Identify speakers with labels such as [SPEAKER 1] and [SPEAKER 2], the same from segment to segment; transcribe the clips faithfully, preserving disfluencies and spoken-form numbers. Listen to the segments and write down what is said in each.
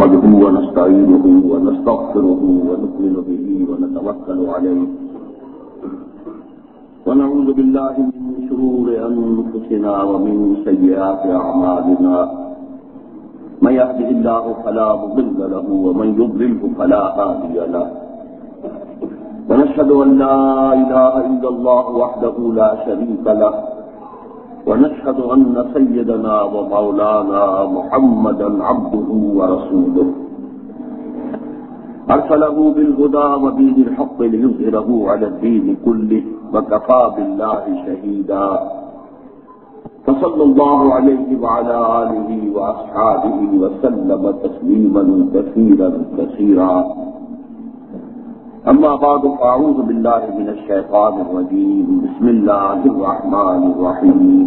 [SPEAKER 1] نحمده ونستعينه ونستغفره ونؤمن به ونتوكل عليه ونعوذ بالله من شرور أنفسنا ومن سيئات أعمالنا من يهده الله فلا مضل له ومن يضلله فلا هادي له ونشهد أن لا إله إلا الله وحده لا شريك له ونشهد أن سيدنا ومولانا محمدا عبده ورسوله أرسله بالهدى ودين الحق ليظهره على الدين كله وكفى بالله شهيدا فصلى الله عليه وعلى آله وأصحابه وسلم تسليما كثيرا كثيرا أما بعد فأعوذ بالله من الشيطان الرجيم بسم الله الرحمن الرحيم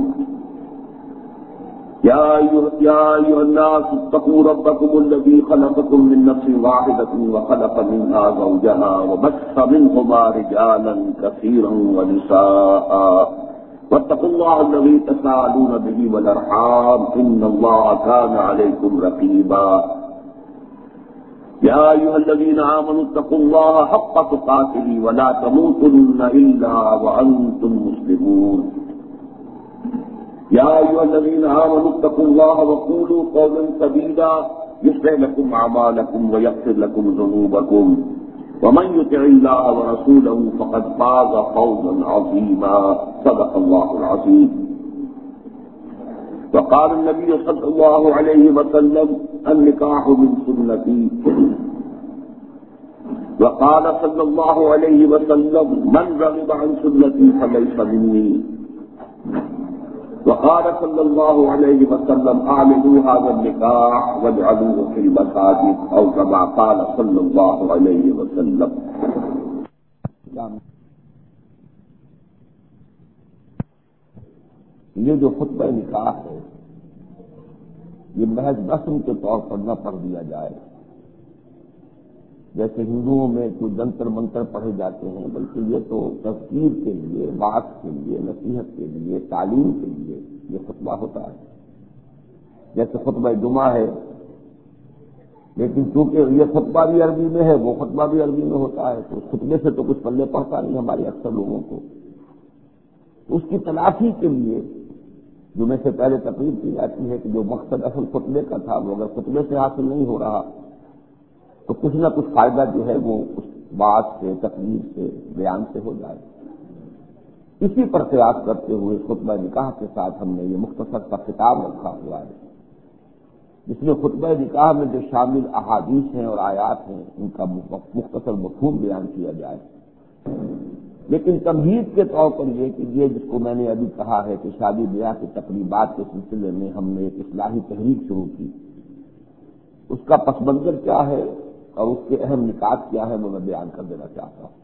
[SPEAKER 1] يا أيها الناس اتقوا ربكم الذي خلقكم من نفس واحدة وخلق منها زوجها وبث منهما رجالا كثيرا ونساء واتقوا الله الذي تساءلون به والأرحام إن الله كان عليكم رقيبا يا أيها الذين آمنوا اتقوا الله حق تقاته ولا تموتن إلا وأنتم مسلمون يا أيها الذين آمنوا اتقوا الله وقولوا قولا سديدا يصلح لكم أعمالكم ويغفر لكم ذنوبكم ومن يطع الله ورسوله فقد فاز فوزا عظيما صدق الله العظيم وقال النبي صلى الله عليه وسلم النكاح من سنتي وقال صلى الله عليه وسلم من رغب عن سنتي فليس مني وقال صلى الله عليه وسلم اعلنوا هذا النكاح واجعلوه في المساجد او كما قال صلى الله عليه وسلم.
[SPEAKER 2] یہ جو خطبہ نکاح ہے یہ محض رسم کے طور پر نہ پڑھ دیا جائے جیسے ہندوؤں میں کوئی جنتر منتر پڑھے جاتے ہیں، بلکہ یہ تو تذکیر کے لیے، بات کے لیے، نصیحت کے لیے، تعلیم کے لیے یہ خطبہ ہوتا ہے. جیسے خطبہ جمعہ ہے، لیکن چونکہ یہ خطبہ بھی عربی میں ہے، وہ خطبہ بھی عربی میں ہوتا ہے، تو اس خطبے سے تو کچھ پلے پڑتا نہیں ہمارے اکثر لوگوں کو. اس کی تلافی کے لیے جمعے سے پہلے تقریر کی جاتی ہے کہ جو مقصد اصل خطبے کا تھا وہ اگر خطبے سے حاصل نہیں ہو رہا تو کچھ نہ کچھ فائدہ جو ہے وہ اس بات سے، تقریر سے، بیان سے ہو جائے. اسی پر قیاس کرتے ہوئے خطبہ نکاح کے ساتھ ہم نے یہ مختصر سا خطاب رکھا ہوا ہے، جس میں خطبہ نکاح میں جو شامل احادیث ہیں اور آیات ہیں ان کا مختصر مفہوم بیان کیا جائے. لیکن تمہید کے طور پر یہ کہ یہ جس کو میں نے ابھی کہا ہے کہ شادی بیاہ کی تقریبات کے سلسلے میں ہم نے ایک اصلاحی تحریک شروع کی، اس کا پس منظر کیا ہے اور اس کے اہم نکات کیا ہے وہ میں بیان کر دینا چاہتا ہوں.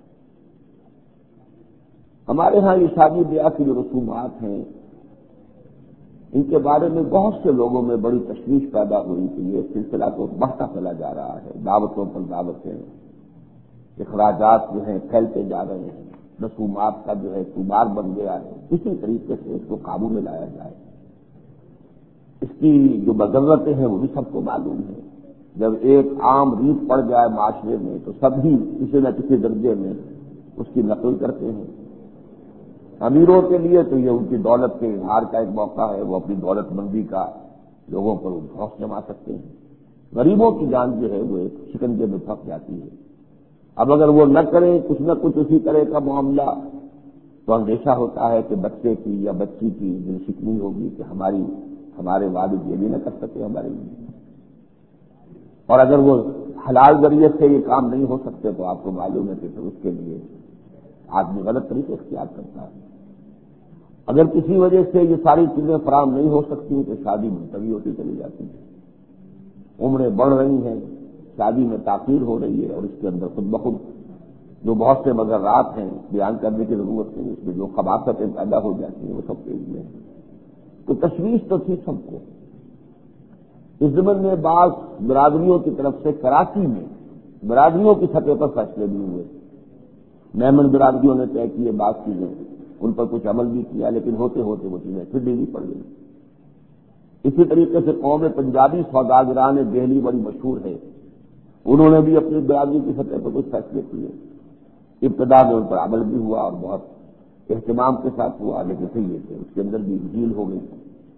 [SPEAKER 2] ہمارے ہاں یہ شادی بیاہ کی جو رسومات ہیں ان کے بارے میں بہت سے لوگوں میں بڑی تشویش پیدا ہوئی کہ یہ سلسلہ تو بڑھتا چلا جا رہا ہے، دعوتوں پر دعوتیں، اخراجات جو ہیں پھیلتے جا رہے ہیں، رسومات کا جو ہے کمار بن گیا ہے. اسی طریقے سے اس کو قابو میں لایا جائے. اس کی جو مضرتیں ہیں وہ بھی سب کو معلوم ہے. جب ایک عام ریت پڑ جائے معاشرے میں تو سب ہی کسی نہ کسی درجے میں اس کی نقل کرتے ہیں. امیروں کے لیے تو یہ ان کی دولت کے اظہار کا ایک موقع ہے، وہ اپنی دولت مندی کا لوگوں پر خوف جما سکتے ہیں. غریبوں کی جان جو ہے وہ ایک شکنجے میں پھنس جاتی ہے. اب اگر وہ نہ کریں کچھ نہ کچھ اسی طرح کا معاملہ تو اندیشہ ہوتا ہے کہ بچے کی یا بچی کی دل شکنی ہوگی کہ ہماری ہمارے والد یہ بھی نہ کر سکے ہمارے لیے. اور اگر وہ حلال ذریعے سے یہ کام نہیں ہو سکتے تو آپ کو معلوم ہے کہ پھر اس کے لیے آدمی غلط طریقے اختیار کرتا ہے. اگر کسی وجہ سے یہ ساری چیزیں فراہم نہیں ہو سکتی تو شادی ملتوی ہوتی چلی جاتی ہے. عمریں بڑھ رہی ہیں، شادی میں تاخیر ہو رہی ہے اور اس کے اندر خود بخود جو بہت سے مضرات ہیں بیان کرنے کی ضرورت نہیں، اس میں جو خباثتیں پیدا ہو جاتی ہیں وہ سب پیش میں ہیں. تو تشویش تو تھی سب کو. اس ضمن میں بعض برادریوں کی طرف سے کراچی میں برادریوں کی سطح پر فیصلے بھی ہوئے. میمن برادریوں نے طے کیے بعض چیزیں، ان پر کچھ عمل بھی کیا، لیکن ہوتے ہوتے وہ چیزیں پھر ڈھیلی پڑ گئی. اسی طریقے سے قوم پنجابی سوداگران دہلی بڑی مشہور ہے، انہوں نے بھی اپنی برادری کی سطح پر کچھ فیصلے کیے، ابتدا میں ان پر عمل بھی ہوا اور بہت اہتمام کے ساتھ ہوا، لیکن پھر یہ کہ اس کے اندر بھی ڈھیل ہو گئی۔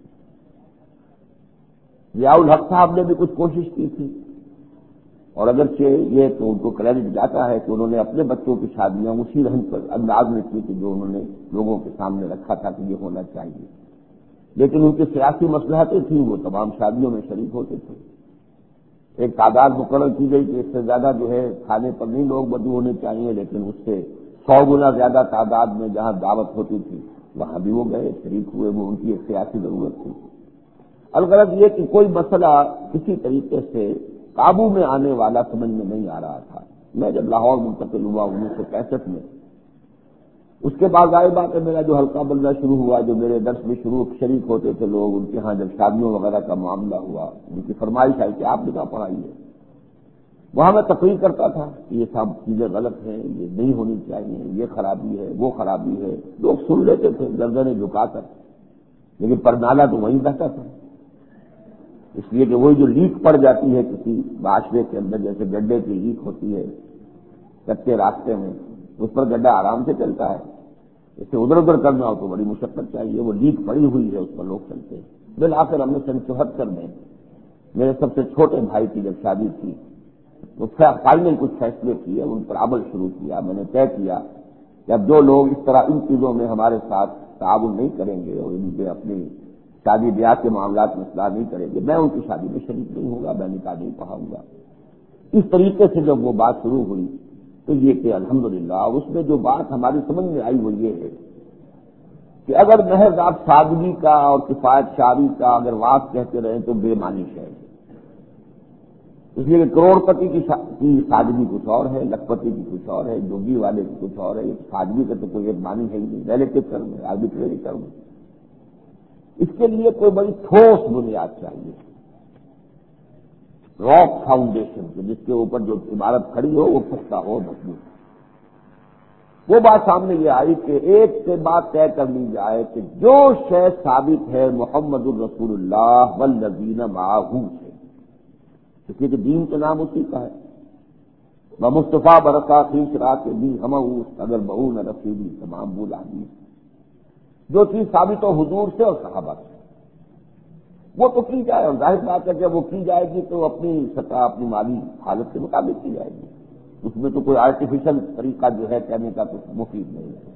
[SPEAKER 2] ضیاء الحق صاحب نے بھی کچھ کوشش کی تھی، اور اگرچہ یہ تو ان کو کریڈٹ جاتا ہے کہ انہوں نے اپنے بچوں کی شادیاں اسی رنگ پر انداز میں کی کہ جو انہوں نے لوگوں کے سامنے رکھا تھا کہ یہ ہونا چاہیے، لیکن ان کی سیاسی مصلحتیں تھیں، وہ تمام شادیوں میں شریک ہوتے تھے۔ ایک تعداد مقرر کی گئی کہ اس سے زیادہ جو ہے کھانے پر نہیں لوگ مدعو ہونے چاہیے، لیکن اس سے سو گنا زیادہ تعداد میں جہاں دعوت ہوتی تھی وہاں بھی وہ گئے، شریک ہوئے، وہ ان کی ایک سیاسی ضرورت تھی۔ الغرض یہ کہ کوئی مسئلہ کسی طریقے سے قابو میں آنے والا سمجھ میں نہیں آ رہا تھا۔ میں جب لاہور منتقل ہوا انیس سو پینسٹھ میں، اس کے بعد ظاہر بات ہے میرا جو حلقہ بننا شروع ہوا، جو میرے درس میں شروع شریک ہوتے تھے لوگ، ان کے ہاں جب شادیوں وغیرہ کا معاملہ ہوا، ان کی فرمائش آئی کہ آپ نکاح پڑھائیے، وہاں میں تقریر کرتا تھا کہ یہ سب چیزیں غلط ہیں، یہ نہیں ہونی چاہیے، یہ خرابی ہے، وہ خرابی ہے، لوگ سن لیتے تھے گردنیں جھکا کر، لیکن پرنالہ تو وہیں رہتا تھا، اس لیے کہ وہی جو لیک پڑ جاتی ہے کسی معاشرے کے اندر، جیسے گڈھے کی لیک ہوتی ہے کچے راستے میں، اس پر گڈھا آرام سے چلتا ہے، اسے ادھر ادھر کرنا ہو تو بڑی مشقت چاہیے، وہ لیک پڑی ہوئی ہے اس پر لوگ چلتے ہیں۔ بالآخر ہم نے سن چوہتر میں میرے سب سے چھوٹے بھائی کی جب شادی تھی تو فائنل کچھ فیصلے کیے، ان پر عمل شروع کیا۔ میں نے طے کیا کہ اب جو لوگ اس طرح ان چیزوں میں ہمارے ساتھ تعاون نہیں کریں گے اور ان کے اپنی شادی بیاہ کے معاملات میں اصلاح نہیں کریں گے، میں ان کی شادی میں شریک نہیں ہوں گا، میں نکاح نہیں پڑھاؤں گا۔ اس طریقے سے جب وہ بات شروع ہوئی تو یہ کہ الحمدللہ اس میں جو بات ہماری سمجھ میں آئی وہ یہ ہے کہ اگر محض آپ سادگی کا اور کفایت شعری کا اگر بات کہتے رہیں تو بے معنی ہے، اس لیے کہ کروڑ پتی کی سادگی کچھ اور ہے، لکھ پتی کی کچھ اور ہے، جوگی والے کی کچھ اور ہے، سادگی کا تو کوئی ایک معنی ہے ہی نہیں، ریلیٹو ٹرم ہے، آربیٹری ٹرم ہے۔ اس کے لیے کوئی بڑی ٹھوس بنیاد چاہیے، راک فاؤنڈیشن، جس کے اوپر جو عمارت کھڑی ہو وہ پختہ ہو، مضبوط۔ وہ بات سامنے یہ آئی کہ ایک سے بات طے کر لی جائے کہ جو شے ثابت ہے محمد الرسول اللہ والذین معہ سے، اس لیے کہ دین کا نام اسی کا ہے، بمصطفیٰ برسا خیش رات بھی ہم اگر بہو نہ رسیدی تمام بول آدمی، جو چیز ثابت ہو حضور سے اور صحابہ سے وہ تو کی جائے، اور ظاہر بات ہے جب وہ کی جائے گی تو اپنی سطح اپنی مالی حالت کے مطابق کی جائے گی، اس میں تو کوئی آرٹیفیشل طریقہ جو ہے کہنے کا کچھ مفید نہیں ہے۔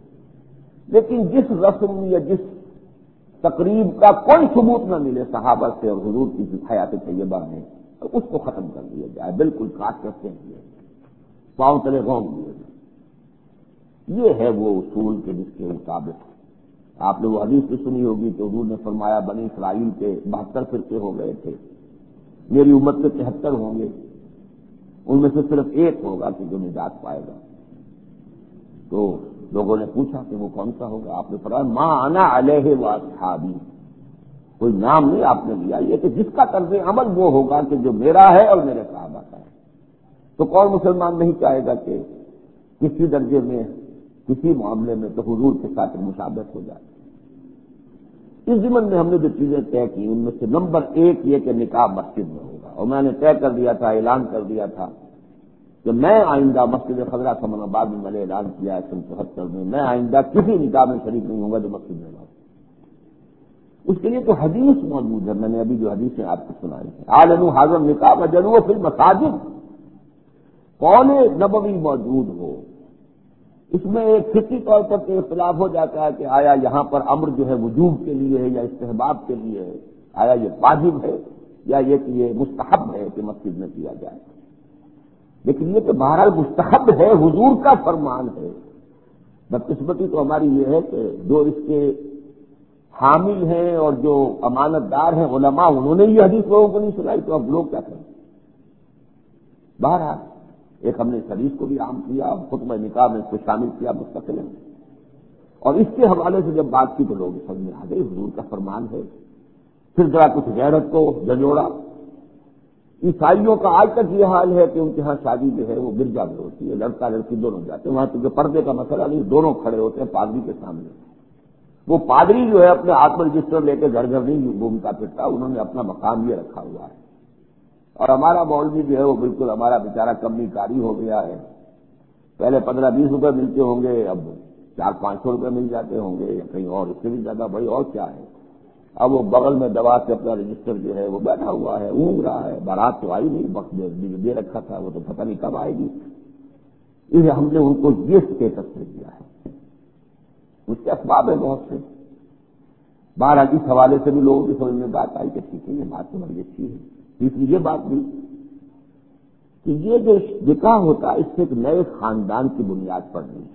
[SPEAKER 2] لیکن جس رسم یا جس تقریب کا کوئی ثبوت نہ ملے صحابہ سے اور حضور کی حیات طیبہ میں، تو اس کو ختم کر دیا جائے، بالکل کاٹ کرتے ہیں، پاؤں تلے رونگ دیے جائے۔ یہ ہے وہ اصول کے جس کے مطابق آپ نے وہ حدیث بھی سنی ہوگی کہ حضور نے فرمایا بنی اسرائیل کے بہتر فرقے ہو گئے تھے، میری امت کے تہتر ہوں گے، ان میں سے صرف ایک ہوگا کہ جو نجات پائے گا۔ تو لوگوں نے پوچھا کہ وہ کون سا ہوگا؟ آپ نے فرمایا ما انا علیہ واصحابی، کوئی نام نہیں آپ نے لیا، یہ کہ جس کا طرز عمل وہ ہوگا کہ جو میرا ہے اور میرے صحابہ کا ہے۔ تو کون مسلمان نہیں چاہے گا کہ کسی درجے میں کسی معاملے میں تو حضور کے ساتھ مشابہت ہو جائے۔ اس ضمن میں ہم نے جو چیزیں طے کی ان میں سے نمبر ایک یہ کہ نکاح مسجد میں ہوگا، اور میں نے طے کر دیا تھا، اعلان کر دیا تھا کہ میں آئندہ مسجد خضرہ سمن آباد میں میں نے اعلان کیا ہے سن چوہتر میں، میں آئندہ کسی نکاح میں شریک نہیں ہوں گا جو مسجد میں ہو۔ اس کے لیے تو حدیث موجود ہے، میں نے ابھی جو حدیثیں آپ کو سنائی ہیں، اعلنوا حاضر نکاح وجلوا فی المساجد، قول نبوی موجود ہو۔ اس میں ایک فقہی طور پر تو اختلاف ہو جاتا ہے کہ آیا یہاں پر امر جو ہے وجوب کے لیے ہے یا استحباب کے لیے ہے، آیا یہ واجب ہے یا یہ کہ یہ مستحب ہے کہ مسجد میں کیا جائے، لیکن یہ کہ بہرحال مستحب ہے، حضور کا فرمان ہے۔ بدقسمتی تو ہماری یہ ہے کہ جو اس کے حامل ہیں اور جو امانت دار ہیں علماء، انہوں نے یہ حدیث لوگوں کو نہیں سنائی، تو اب لوگ کیا کریں؟ بہرحال ایک ہم نے اس حدیث کو بھی عام کیا اور خطبہ نکاح میں اس کو شامل کیا مستقل، اور اس کے حوالے سے جب بات کی تو لوگ سمجھ میں آ گئے حضور کا فرمان ہے۔ پھر ذرا کچھ غیرت کو جھنجھوڑا۔ عیسائیوں کا آج تک یہ حال ہے کہ ان کے ہاں شادی جو ہے وہ گرجا میں ہوتی ہے، لڑکا لڑکی دونوں جاتے ہیں وہاں، کیونکہ پردے کا مسئلہ نہیں، دونوں کھڑے ہوتے ہیں پادری کے سامنے، وہ پادری جو ہے اپنے ہاتھ میں رجسٹر لے کے گھر گھر نہیں گھومتا پھرتا، انہوں نے اپنا مقام یہ رکھا ہوا ہے۔ اور ہمارا مولوی جو ہے وہ بالکل ہمارا بیچارہ کمی کاری ہو گیا ہے، پہلے پندرہ بیس روپے ملتے ہوں گے، اب چار پانچ سو روپے مل جاتے ہوں گے یا کہیں اور اس سے بھی زیادہ بڑی اور کیا ہے۔ اب وہ بغل میں دوا سے اپنا رجسٹر جو ہے وہ بیٹھا ہوا ہے، اونگ رہا ہے، بارات تو آئی نہیں، وقت دے رکھا تھا وہ تو پتہ نہیں کب آئے گی، اس لیے ہم نے ان کو یہ اسٹیٹس دے دیا ہے۔ اس کے اسباب ہے بہت سے، بارہ اس حوالے سے بھی لوگوں کی سمجھ میں بات آئی کہ ٹھیک ہے یہ بات تو بڑی اچھی ہے۔ تیسری یہ بات بھی کہ یہ جو نکاح ہوتا ہے اس سے ایک نئے خاندان کی بنیاد پڑ رہی ہے۔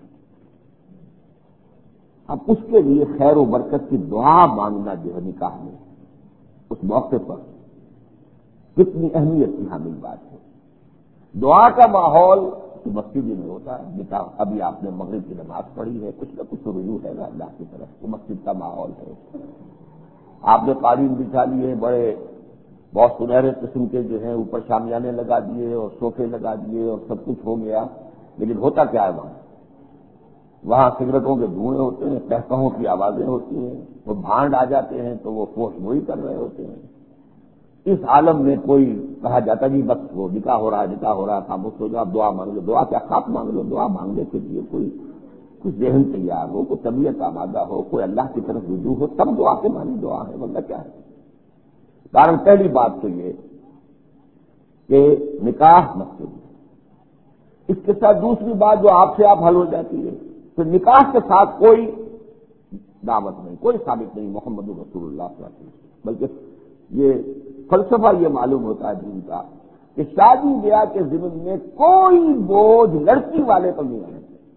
[SPEAKER 2] اب اس کے لیے خیر و برکت کی دعا مانگنا جو ہے نکاح میں اس موقع پر کتنی اہمیت کی حامل بات ہے۔ دعا کا ماحول تو مسجد میں ہوتا ہے، نکاح ابھی آپ نے مغرب کی نماز پڑھی ہے، کچھ نہ کچھ رجوع ہے نا اللہ کی طرف، وہ مسجد کا ماحول ہے۔ آپ نے قالین بچھا لیے، بڑے بہت سنہرے قسم کے جو ہیں اوپر شامیانے لگا دیے اور صوفے لگا دیے اور سب کچھ ہو گیا، لیکن ہوتا کیا ہے وہاں وہاں سگریٹوں کے دھوئیں ہوتے ہیں، قہقہوں کی آوازیں ہوتی ہیں، وہ بھانڈ آ جاتے ہیں تو وہ پوش گوئی کر رہے ہوتے ہیں۔ اس عالم میں کوئی کہا جاتا جی بس وہ نکاح ہو رہا ہے نکاح ہو رہا ہے خاموش ہو جاؤ، آپ دعا مانگ لو، دعا کیا خاک مانگ لو، دعا مانگنے کے لیے کوئی کچھ ذہن تیار ہو، کوئی طبیعت آمادہ ہو، کوئی اللہ کی طرف رجوع ہو، تب دعا کے معنی دعا ہے، ورنہ کیا ہے۔ کارن پہلی بات تو یہ کہ نکاح مسجد ہے۔ اس کے ساتھ دوسری بات جو آپ سے آپ حل ہو جاتی ہے تو نکاح کے ساتھ کوئی دعوت نہیں، کوئی ثابت نہیں محمد رسول اللہ صلی اللہ علیہ وسلم، بلکہ یہ فلسفہ یہ معلوم ہوتا ہے دین کا کہ شادی بیاہ کے ضمن میں کوئی بوجھ لڑکی والے پر نہیں آنا چاہیے۔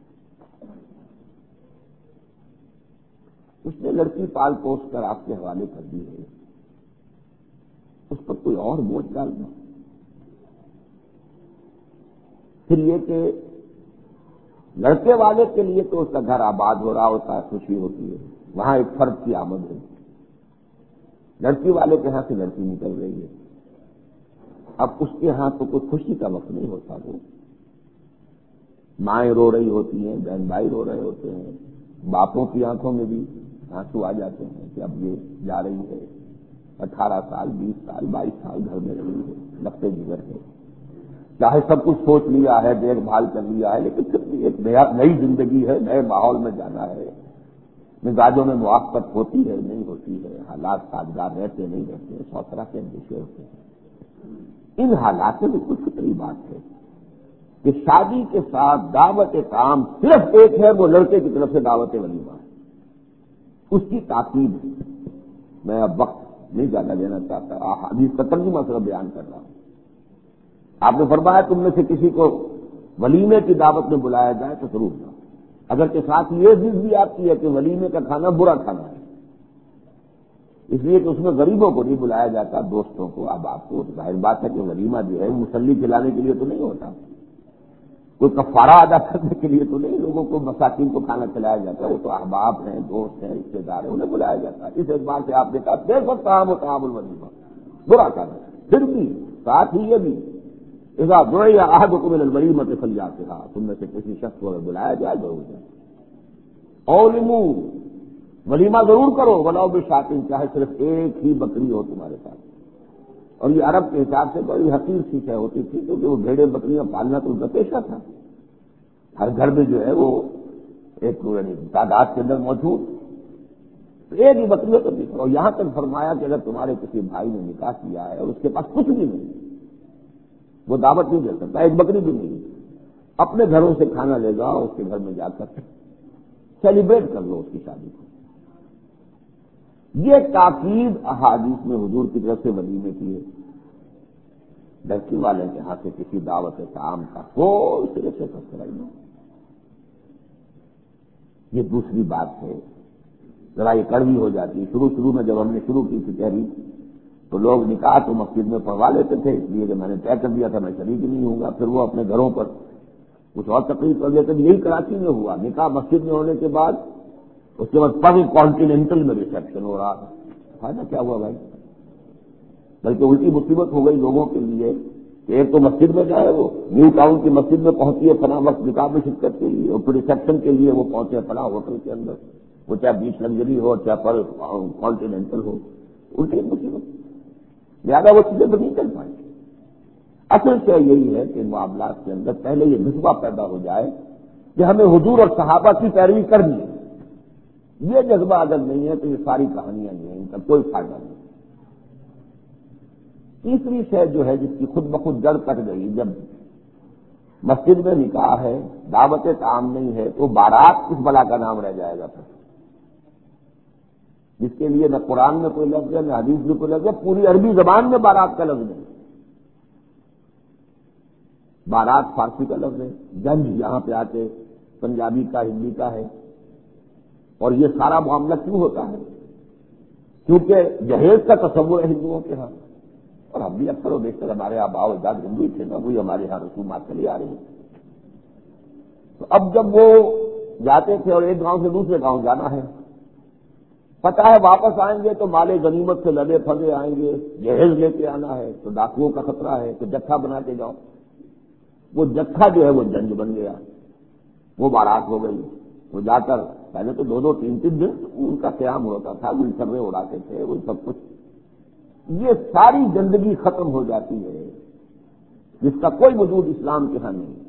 [SPEAKER 2] اس نے لڑکی پال پوس کر آپ کے حوالے کر دی ہے، اس پر کوئی اور بوجھ ڈالنا۔ پھر یہ کہ لڑکے والے کے لیے تو اس کا گھر آباد ہو رہا ہوتا ہے، خوشی ہوتی ہے، وہاں ایک فرد کی آمد ہے، لڑکی والے کے ہاں سے لڑکی نکل رہی ہے، اب اس کے ہاں تو کوئی خوشی کا وقت نہیں ہوتا، وہ مائیں رو رہی ہوتی ہیں، بہن بھائی رو رہے ہوتے ہیں، باپوں کی آنکھوں میں بھی آنسو آ جاتے ہیں کہ اب یہ جا رہی ہے، اٹھارہ سال بیس سال بائیس سال گھر میں رہی ہے، لگتے جگر ہے، چاہے سب کچھ سوچ لیا ہے، دیکھ بھال کر لیا ہے، لیکن پھر بھی ایک نئی زندگی ہے، نئے ماحول میں جانا ہے، مزاجوں میں موافقت ہوتی ہے نہیں ہوتی ہے، حالات سازگار رہتے نہیں رہتے، سو طرح کے اندیشے ہوتے ہیں۔ ان حالات میں بالکل فطری بات ہے کہ شادی کے ساتھ دعوت کام صرف ایک ہے، وہ لڑکے کی طرف سے دعوت ولیمہ ہے، اس کی تاکید ہے۔ میں اب وقت نہیں زیادہ لینا چاہتا، حدیث کا ترجمہ صرف بیان کر رہا ہوں۔ آپ نے فرمایا تم میں سے کسی کو ولیمے کی دعوت میں بلایا جائے تو ضرور جاؤ، اگر کے ساتھ یہ چیز بھی آتی ہے کہ ولیمے کا کھانا برا کھانا ہے، اس لیے کہ اس میں غریبوں کو نہیں بلایا جاتا، دوستوں کو، اب آپ کو ظاہر بات ہے کہ ولیمہ جو ہے مسلی کھلانے کے لیے تو نہیں ہوتا، کوئی کفارہ ادا کرنے کے لیے تو نہیں لوگوں کو مساکین کو کھانا کھلایا جاتا، وہ تو احباب ہیں، دوست ہیں، رشتے دار ہیں، انہیں بلایا جاتا ہے۔ اس اعتبار سے آپ نے کہا دیکھو طعام و طعام الولیمہ برا کھانا، پھر بھی ساتھ ہی یہ بھی اذا دعی احدکم الی الولیمۃ فلیاتھا، تم میں سے کسی شخص کو اگر بلایا جائے ضرور جائے، اولموا ولیمہ ضرور کرو، ولو بشاۃ، چاہے صرف ایک ہی بکری ہو تمہارے پاس۔ اور یہ عرب کے حساب سے بڑی حقیر سی شے ہوتی تھی کیونکہ وہ بھیڑیں بکریاں پالنا تو ان کا پیشہ تھا، ہر گھر میں جو ہے وہ ایک تعداد کے اندر موجود، ایک ہی بکری ہو تو بھی۔ اور یہاں تک فرمایا کہ اگر تمہارے کسی بھائی نے نکاح کیا ہے اور اس کے پاس کچھ بھی نہیں، وہ دعوت نہیں دے سکتا، ایک بکری بھی نہیں، اپنے گھروں سے کھانا لے جاؤ، اس کے گھر میں جا کر سیلیبریٹ کر لو اس کی شادی کو۔ یہ تاکید احادیث میں حضور کی طرف سے ولیمے کی ہے، لڑکی والے کے ہاتھ سے کسی دعوت طعام کا کوئی سرے سے تذکرہ نہیں۔ یہ دوسری بات ہے، ذرا یہ کڑوی ہو جاتی ہے، شروع شروع میں جب ہم نے شروع کی تھی تحریر تو لوگ نکاح تو مسجد میں پڑھوا لیتے تھے، اس لیے کہ میں نے طے کر دیا تھا میں شریک نہیں ہوں گا، پھر وہ اپنے گھروں پر کچھ اور تقریب کر لیتے۔ یہی کراچی میں ہوا، نکاح مسجد میں ہونے کے بعد اس کے بعد پری کانٹیننٹل میں ریسیپشن ہو رہا تھا، فائدہ کیا ہوا بھائی؟ بلکہ الٹی مصیبت ہو گئی لوگوں کے لیے کہ ایک تو مسجد میں جائے، وہ نیو ٹاؤن کی مسجد میں پہنچی ہے فلاں وقت نکاح میں شرکت کے لیے، اور پھر ریسیپشن کے لیے وہ پہنچے فلاں ہوٹل کے اندر، وہ چاہے بیچ لگژری ہو چاہے پر کانٹیننٹل ہو، ان کی مصیبت زیادہ وہ چیزیں تو نہیں چل پائیں گی۔ اصل سے یہی ہے کہ معاملات کے اندر پہلے یہ جذبہ پیدا ہو جائے کہ ہمیں حضور اور صحابہ کی پیروی کرنی ہے۔ یہ جذبہ اگر نہیں ہے تو یہ ساری کہانیاں نہیں ہیں، ان کا کوئی فائدہ نہیں۔ تیسری شے جو ہے جس کی خود بخود جڑ کٹ گئی، جب مسجد میں نکاح ہے، دعوت طعام نہیں ہے، تو بارات کس بلا کا نام رہ جائے گا پھر، جس کے لیے نہ قرآن میں کوئی لفظ ہے نہ حدیث میں کوئی لفظ ہے، پوری عربی زبان میں بارات کا لفظ نہیں۔ بارات فارسی کا لفظ ہے، جنج یہاں پہ آتے پنجابی کا ہندی کا ہے، اور یہ سارا معاملہ کیوں ہوتا ہے؟ کیونکہ جہیز کا تصور ہے ہندوؤں کے ہاں، اور ہم بھی اکثر و بیشتر ہمارے آباء و اجداد ہندو ہی تھے نا، وہی ہمارے یہاں رسومات چلی آ رہی ہیں۔ تو اب جب وہ جاتے تھے اور ایک گاؤں سے دوسرے گاؤں جانا ہے، پتہ ہے واپس آئیں گے تو مال غنیمت سے لدے پھدے آئیں گے، جہیز لے کے آنا ہے تو ڈاکوؤں کا خطرہ ہے، تو جتھا بنا کے جاؤ۔ وہ جتھا جو ہے وہ جنج بن گیا، وہ بارات ہو گئی۔ وہ جا کر پہلے تو دو دو تین تین دن ان کا قیام ہوتا تھا، گل چھرے اڑاتے تھے، وہ سب کچھ۔ یہ ساری زندگی ختم ہو جاتی ہے جس کا کوئی وجود اسلام کے ہاں نہیں۔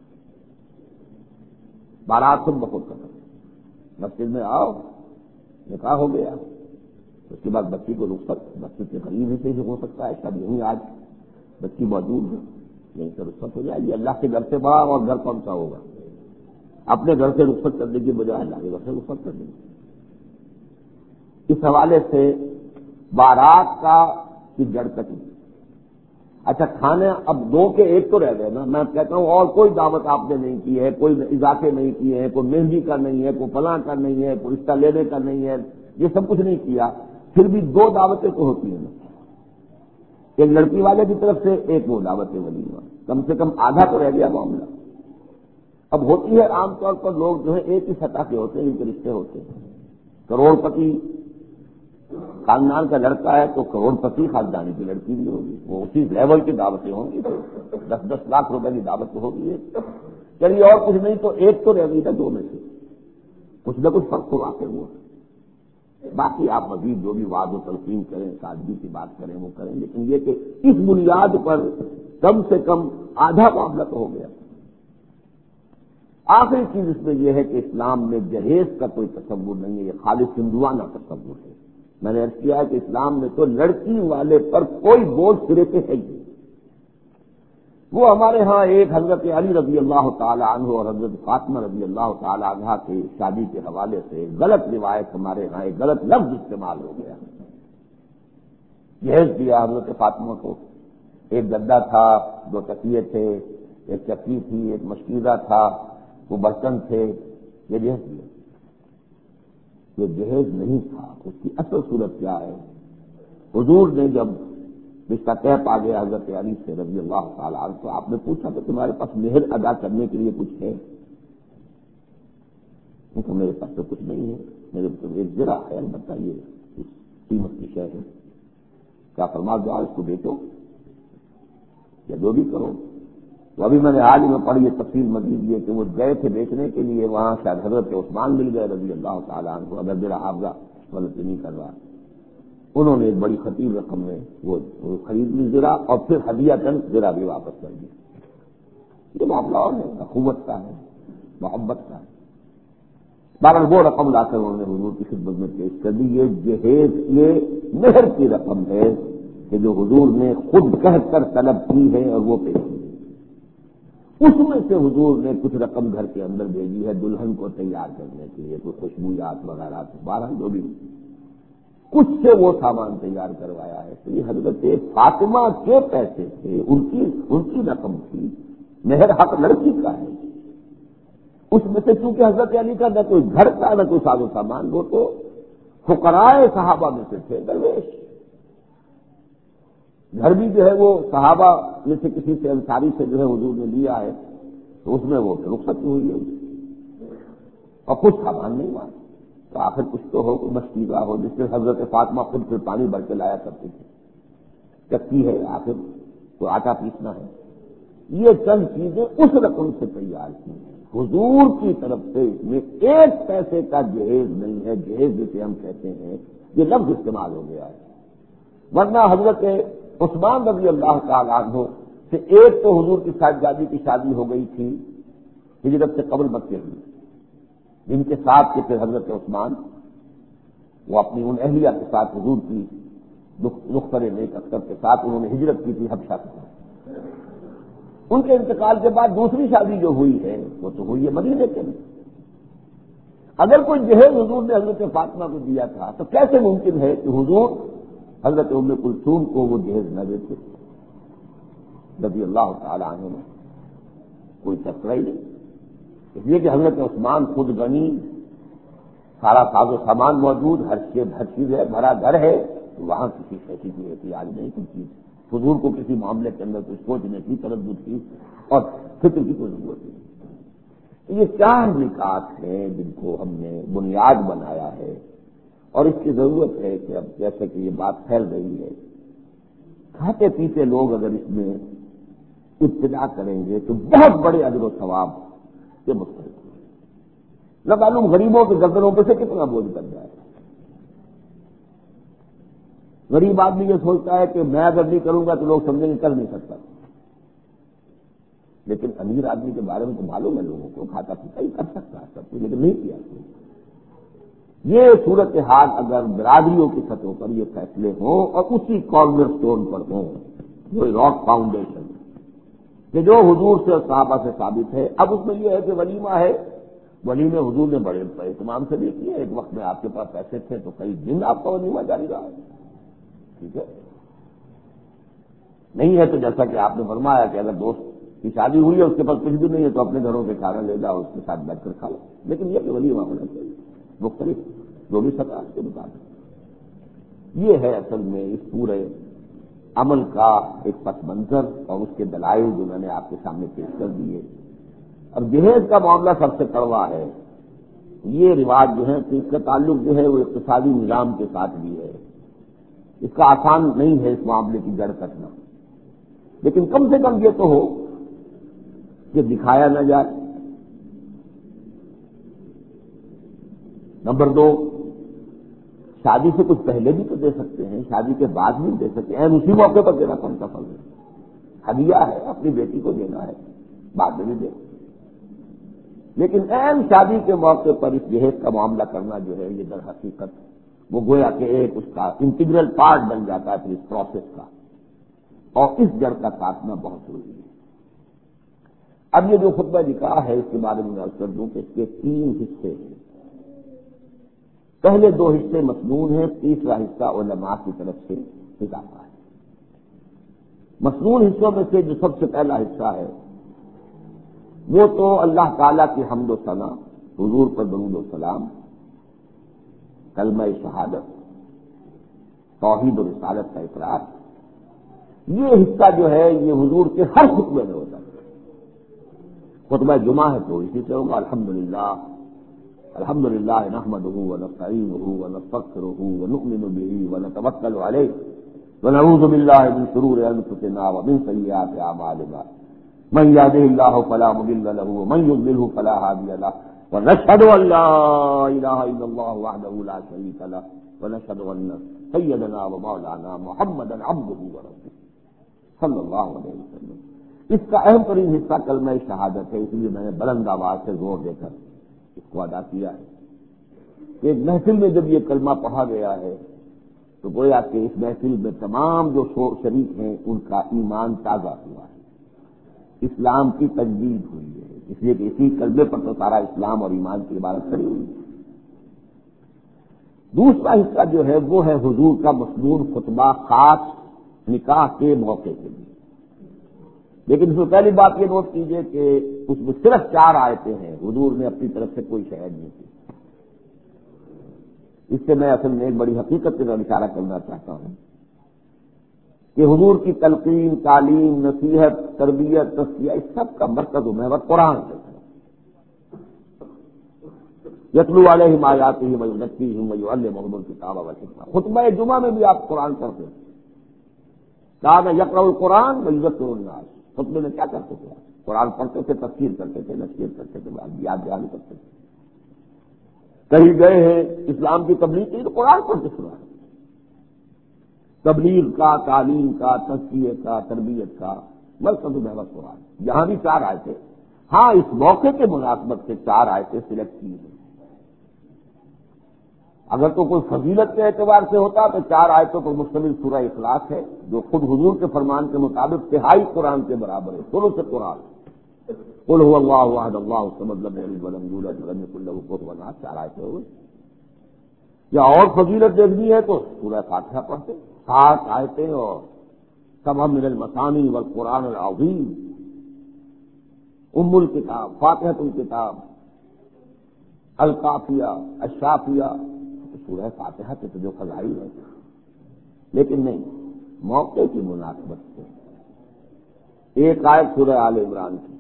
[SPEAKER 2] بارات خود بخود ختم، مسجد میں آؤ، نکاح ہو گیا، اس کے بعد بچی کو رخصت مسجد کے قریب ہی سے ہو سکتا ہے، شاید یہیں آج بچی موجود ہے، یہیں سے رخصت ہو جائے گی۔ اللہ کے گھر سے بڑا اور گھر کون سا ہوگا؟ اپنے گھر سے رخصت کرنے کی بجائے اللہ کے گھر سے رخصت کرنے کی۔ اس حوالے سے بارات کا کی جڑ کٹی۔ اچھا کھانے اب دو کے ایک تو رہ گئے نا، میں کہتا ہوں اور کوئی دعوت آپ نے نہیں کی ہے، کوئی اضافے نہیں کیے ہیں، کوئی مہندی کا نہیں ہے، کوئی فلاں کا نہیں ہے، کوئی رشتہ لینے کا نہیں ہے، یہ سب کچھ نہیں کیا، پھر بھی دو دعوتیں تو ہوتی ہیں نا، ایک لڑکی والے کی طرف سے، ایک وہ دعوت ولیمہ، کم سے کم آدھا تو رہ گیا معاملہ۔ اب ہوتی ہے عام طور پر لوگ جو ہے ایک ہی سطح کے ہوتے ہیں، ان کے رشتے ہوتے ہیں، کروڑ پتی خاندان کا لڑکا ہے تو کروڑ پتی خاندانی کی لڑکی بھی ہوگی، وہ اسی لیول کی دعوتیں ہوں گی، دس دس لاکھ روپے کی دعوت تو ہوگی۔ چلیے اور کچھ نہیں تو ایک تو رہ گئی تھا دو میں سے، کچھ نہ کچھ فرق تو واقع ہوا۔ باقی آپ مزید جو بھی وعد و تلقین کریں، سادگی کی بات کریں وہ کریں، لیکن یہ کہ اس بنیاد پر کم سے کم آدھا معاملہ تو ہو گیا۔ آخری چیز اس میں یہ ہے کہ اسلام میں جہیز کا کوئی تصور نہیں ہے، یہ خالص ہندوانہ تصور ہے۔ میں نے عرض کیا ہے کہ اسلام میں تو لڑکی والے پر کوئی بوجھ سرے سے ہے ہی۔ وہ ہمارے ہاں ایک حضرت علی رضی اللہ تعالی عنہ اور حضرت فاطمہ رضی اللہ تعالی عنہا کے شادی کے حوالے سے غلط روایت، ہمارے ہاں ایک غلط لفظ استعمال ہو گیا۔ جہیز دیا حضرت فاطمہ کو، ایک گدا تھا، دو تکیے تھے، ایک چکی تھی، ایک مشکیزہ تھا، وہ برتن تھے، یہ جہیز دیا۔ یہ جہیز نہیں تھا، اس کی اصل صورت کیا ہے؟ حضور نے جب رشتہ طے پا گیا حضرت علی سے رضی اللہ تعالیٰ عنہ، تو آپ نے پوچھا کہ تمہارے پاس مہر ادا کرنے کے لیے کچھ ہے؟ تو میرے پاس تو کچھ نہیں ہے، میرے پاس ایک زرہ ہے، البتہ یہ قیمت کی شے ہے۔ کیا فرما دو اس کو بیچو یا جو بھی کرو۔ تو ابھی میں نے حال ہی میں پڑھی یہ تفصیل مزید یہ کہ وہ گئے تھے بیچنے کے لیے، وہاں شاید حضرت عثمان مل گئے رضی اللہ تعالیٰ عنہ، اگر میرا حافظہ غلط نہیں کر رہا، انہوں نے ایک بڑی خطیر رقم میں وہ خرید لی زرہ، اور پھر ہدیۃً زرہ بھی واپس کر دی۔ یہ معاملہ اور ہے، اخوت کا ہے، محبت کا ہے۔ بہرحال وہ رقم لا کر انہوں نے حضور کی خدمت میں پیش کر دی۔ یہ جہیز یہ مہر کی رقم ہے کہ جو حضور نے خود کہہ کر طلب کی ہے اور وہ پیش کی۔ اس میں سے حضور نے کچھ رقم گھر کے اندر بھیجی ہے دلہن کو تیار کرنے کے لیے، کوئی خوشبویات وغیرہ، بارہ جو بھی کچھ سے وہ سامان تیار کروایا ہے۔ تو یہ حضرت فاطمہ کے پیسے تھے، ان کی ان کی رقم تھی، مہر حق لڑکی کا ہے۔ اس میں سے چونکہ حضرت علی کا نہ کوئی گھر کا نہ کوئی ساز و سامان، وہ تو فقراء صحابہ میں سے تھے درویش۔ گھر بھی جو ہے وہ صحابہ میں سے کسی سے انصاری سے جو ہے حضور نے لیا ہے، تو اس میں وہ رخصت ہوئی ہے، اور کچھ سامان نہیں ہوا، تو آخر کچھ تو ہو، کوئی مشکیزہ ہو جس سے حضرت فاطمہ خود پھر پانی بھر کے لایا کرتی تھی، چکی ہے، آخر کوئی آٹا پیسنا ہے، یہ چند چیزیں اس رقم سے تیار کی۔ حضور کی طرف سے اس میں ایک پیسے کا جہیز نہیں ہے. جہیز جسے ہم کہتے ہیں یہ لفظ استعمال ہو گیا ہے. ورنہ حضرت عثمان رضی اللہ تعالیٰ عنہ سے ایک تو حضور کی صاحبزادی کی شادی ہو گئی تھی ہجرت سے قبل مکے ہوئی، جن کے ساتھ کے پھر حضرت عثمان وہ اپنی ان اہلیہ کے ساتھ حضور کی دختر نیک اختر کے ساتھ انہوں نے ہجرت کی تھی حبشہ سے. ان کے انتقال کے بعد دوسری شادی جو ہوئی ہے وہ تو ہوئی ہے مدینے کے اندر. اگر کوئی جہیز حضور نے حضرت فاطمہ کو دیا تھا تو کیسے ممکن ہے کہ حضور حضرت ام کلثوم کو وہ جہیز نہ دیتے رضی اللہ تعالی عنہ نے؟ کوئی تذکرہ ہی نہیں. اس لیے کہ حضرت عثمان خود غنی، سارا ساز و سامان موجود، ہر چیز ہر چیز ہے، بھرا گھر ہے، تو وہاں کسی ایسی کی احتیاج نہیں کی چیز. حضور کو کسی معاملے کے اندر کچھ سوچنے کی، تردد کی اور فکر کی کوئی ضرورت نہیں. یہ چار نکات ہیں جن کو ہم نے بنیاد بنایا ہے، اور اس کی ضرورت ہے کہ اب جیسے کہ یہ بات پھیل رہی ہے، کھاتے پیتے لوگ اگر اس میں ابتدا کریں گے تو بہت بڑے اجر و ثواب کے مستحق ہیں. نہ معلوم غریبوں کے گردنوں پہ سے کتنا بوجھ بن جائے. غریب آدمی یہ سوچتا ہے کہ میں اگر نہیں کروں گا تو لوگ سمجھیں گے کر نہیں سکتا، لیکن امیر آدمی کے بارے میں تو معلوم ہے لوگوں کو، کھاتا پیتا ہی کر سکتا ہے سب کچھ، لیکن نہیں کیا. یہ صورتحال اگر برادریوں کی سطح پر یہ فیصلے ہوں اور اسی کارنر سٹون پر ہوں، وہ راک فاؤنڈیشن کہ جو حضور سے اور صحابہ سے ثابت ہے. اب اس میں یہ ہے کہ ولیمہ ہے، ولیمے حضور نے بڑے اہتمام سے بھی کیے. ایک وقت میں آپ کے پاس پیسے تھے تو کئی دن آپ کا ولیمہ جاری رہا. ٹھیک ہے، نہیں ہے تو جیسا کہ آپ نے فرمایا کہ اگر دوست کی شادی ہوئی ہے اس کے پاس کچھ بھی نہیں ہے تو اپنے گھروں سے کھانا لے جاؤ، اس کے ساتھ بیٹھ کر کھاؤ. لیکن یہ کہ ولیمہ ہونا چاہیے مختلف جو بھی سطح کے مطابق. یہ ہے اصل میں اس پورے عمل کا ایک پس منظر اور اس کے دلائل جو میں نے آپ کے سامنے پیش کر دیے. اب جہیز کا معاملہ سب سے کڑوا ہے. یہ رواج جو ہے اس کا تعلق جو ہے وہ اقتصادی نظام کے ساتھ بھی ہے. اس کا آسان نہیں ہے اس معاملے کی جڑ کٹنا، لیکن کم سے کم یہ تو ہو کہ دکھایا نہ جائے. نمبر دو، شادی سے کچھ پہلے بھی تو دے سکتے ہیں، شادی کے بعد بھی دے سکتے ہیں. اسی موقع پر دینا کون سا فرض ہے؟ ہدیہ ہے، اپنی بیٹی کو دینا ہے، بعد میں بھی دے. لیکن اہم شادی کے موقع پر اس جہیز کا معاملہ کرنا جو ہے یہ در حقیقت وہ گویا کہ ایک اس کا انٹیگرل پارٹ بن جاتا ہے پھر اس پروسیس کا، اور اس جڑ کا کاٹنا بہت ضروری ہے. اب یہ جو خطبہ نکاح ہے اس کے بارے میں عرض کر دوں کہ اس کے تین حصے ہیں. پہلے دو حصے مسنون ہیں، تیسرا حصہ علماء کی طرف سے اضافہ ہے. مسنون حصوں میں سے جو سب سے پہلا حصہ ہے وہ تو اللہ تعالی کی حمد و ثنا، حضور پر درود و سلام، کلمہ شہادت، توحید و رسالت کا اقرار. یہ حصہ جو ہے یہ حضور کے ہر خطبے میں ہوتا ہے. خطبہ جمعہ ہے تو اسی سے ہوگا الحمدللہ الحمدللہ نحمدہ ونستعینہ ونستغفرہ ونؤمن بہ ونتوکل علیہ ونعوذ باللہ من شرور انفسنا ومن سیئات اعمالنا من یهده اللہ فلا مضل له ومن یضلل فلا هادی له ونشهد ان لا الہ الا اللہ وحدہ لا شریک له ونشهد ان سیدنا ومولانا محمدا عبدہ ورسولہ صلی اللہ علیہ وسلم. اس کا اہم ترین حصہ کلمہ شہادت ہے، اس لیے میں نے بلند آواز سے زور دے کر اس کو ادا کیا ہے. ایک محفل میں جب یہ کلمہ پڑھا گیا ہے تو گویا کہ اس محفل میں تمام جو شریک ہیں ان کا ایمان تازہ ہوا ہے، اسلام کی تجدید ہوئی ہے. اس لیے کہ اسی کلمے پر تو سارا اسلام اور ایمان کی عبارت کھڑی ہوئی ہے. دوسرا حصہ جو ہے وہ ہے حضور کا مسنون خطبہ خاص نکاح کے موقع کے لیے. لیکن اس میں پہلی بات یہ نوٹ کیجئے کہ اس میں صرف چار آیتیں ہیں، حضور نے اپنی طرف سے کوئی شہر نہیں کی. اس سے میں اصل میں ایک بڑی حقیقت کا اشارہ کرنا چاہتا ہوں کہ حضور کی تلقین، تعلیم، نصیحت، تربیت، تصفیہ اس سب کا مرکز و محور قرآن ہے. یتلو علیہم آیاتہ ویزکیہم ویعلمہم الکتاب والحکمہ. خطبہ جمعہ میں بھی آپ قرآن پڑھتے ہیں. کان یقرأ القرآن ویذکر الناس. خطبے میں کیا کرتے تھے؟ قرآن پڑھتے تھے، تفسیر کرتے تھے، نشریت کرتے تھے، یاد بیان کرتے تھے. کہیں گئے ہیں اسلام کی تبلیغ کی تو قرآن پڑھ کے سنا ہے. تبلیغ کا، تعلیم کا، تزکیے کا، تربیت کا مرکز محور قرآن. یہاں بھی چار آیتیں، ہاں اس موقع کے مناسبت سے چار آیتیں سلیکٹ کی ہیں. اگر تو کوئی فضیلت کے اعتبار سے ہوتا تو چار آیتوں پر مشتمل سورہ اخلاص ہے، جو خود حضور کے فرمان کے مطابق تہائی قرآن کے برابر ہے، ثلث قرآن. قل هو اللہ احد اللہ الصمد لم یلد ولم یولد ولم یکن له کفوا احد، چار آیتیں ہوئی. یا اور فضیلت دیکھنی ہے تو سورہ فاتحہ پڑھتے، سات آیتیں اور سبع من المثانی والقرآن العظیم، ام الکتاب، فاتحۃ الکتاب، القافیہ، الشافیہ، سورہ فاتحہ کے تو جو فضائل ہے. لیکن نہیں، موقع کی مناسبت سے ایک آیت سورہ آل عمران کی،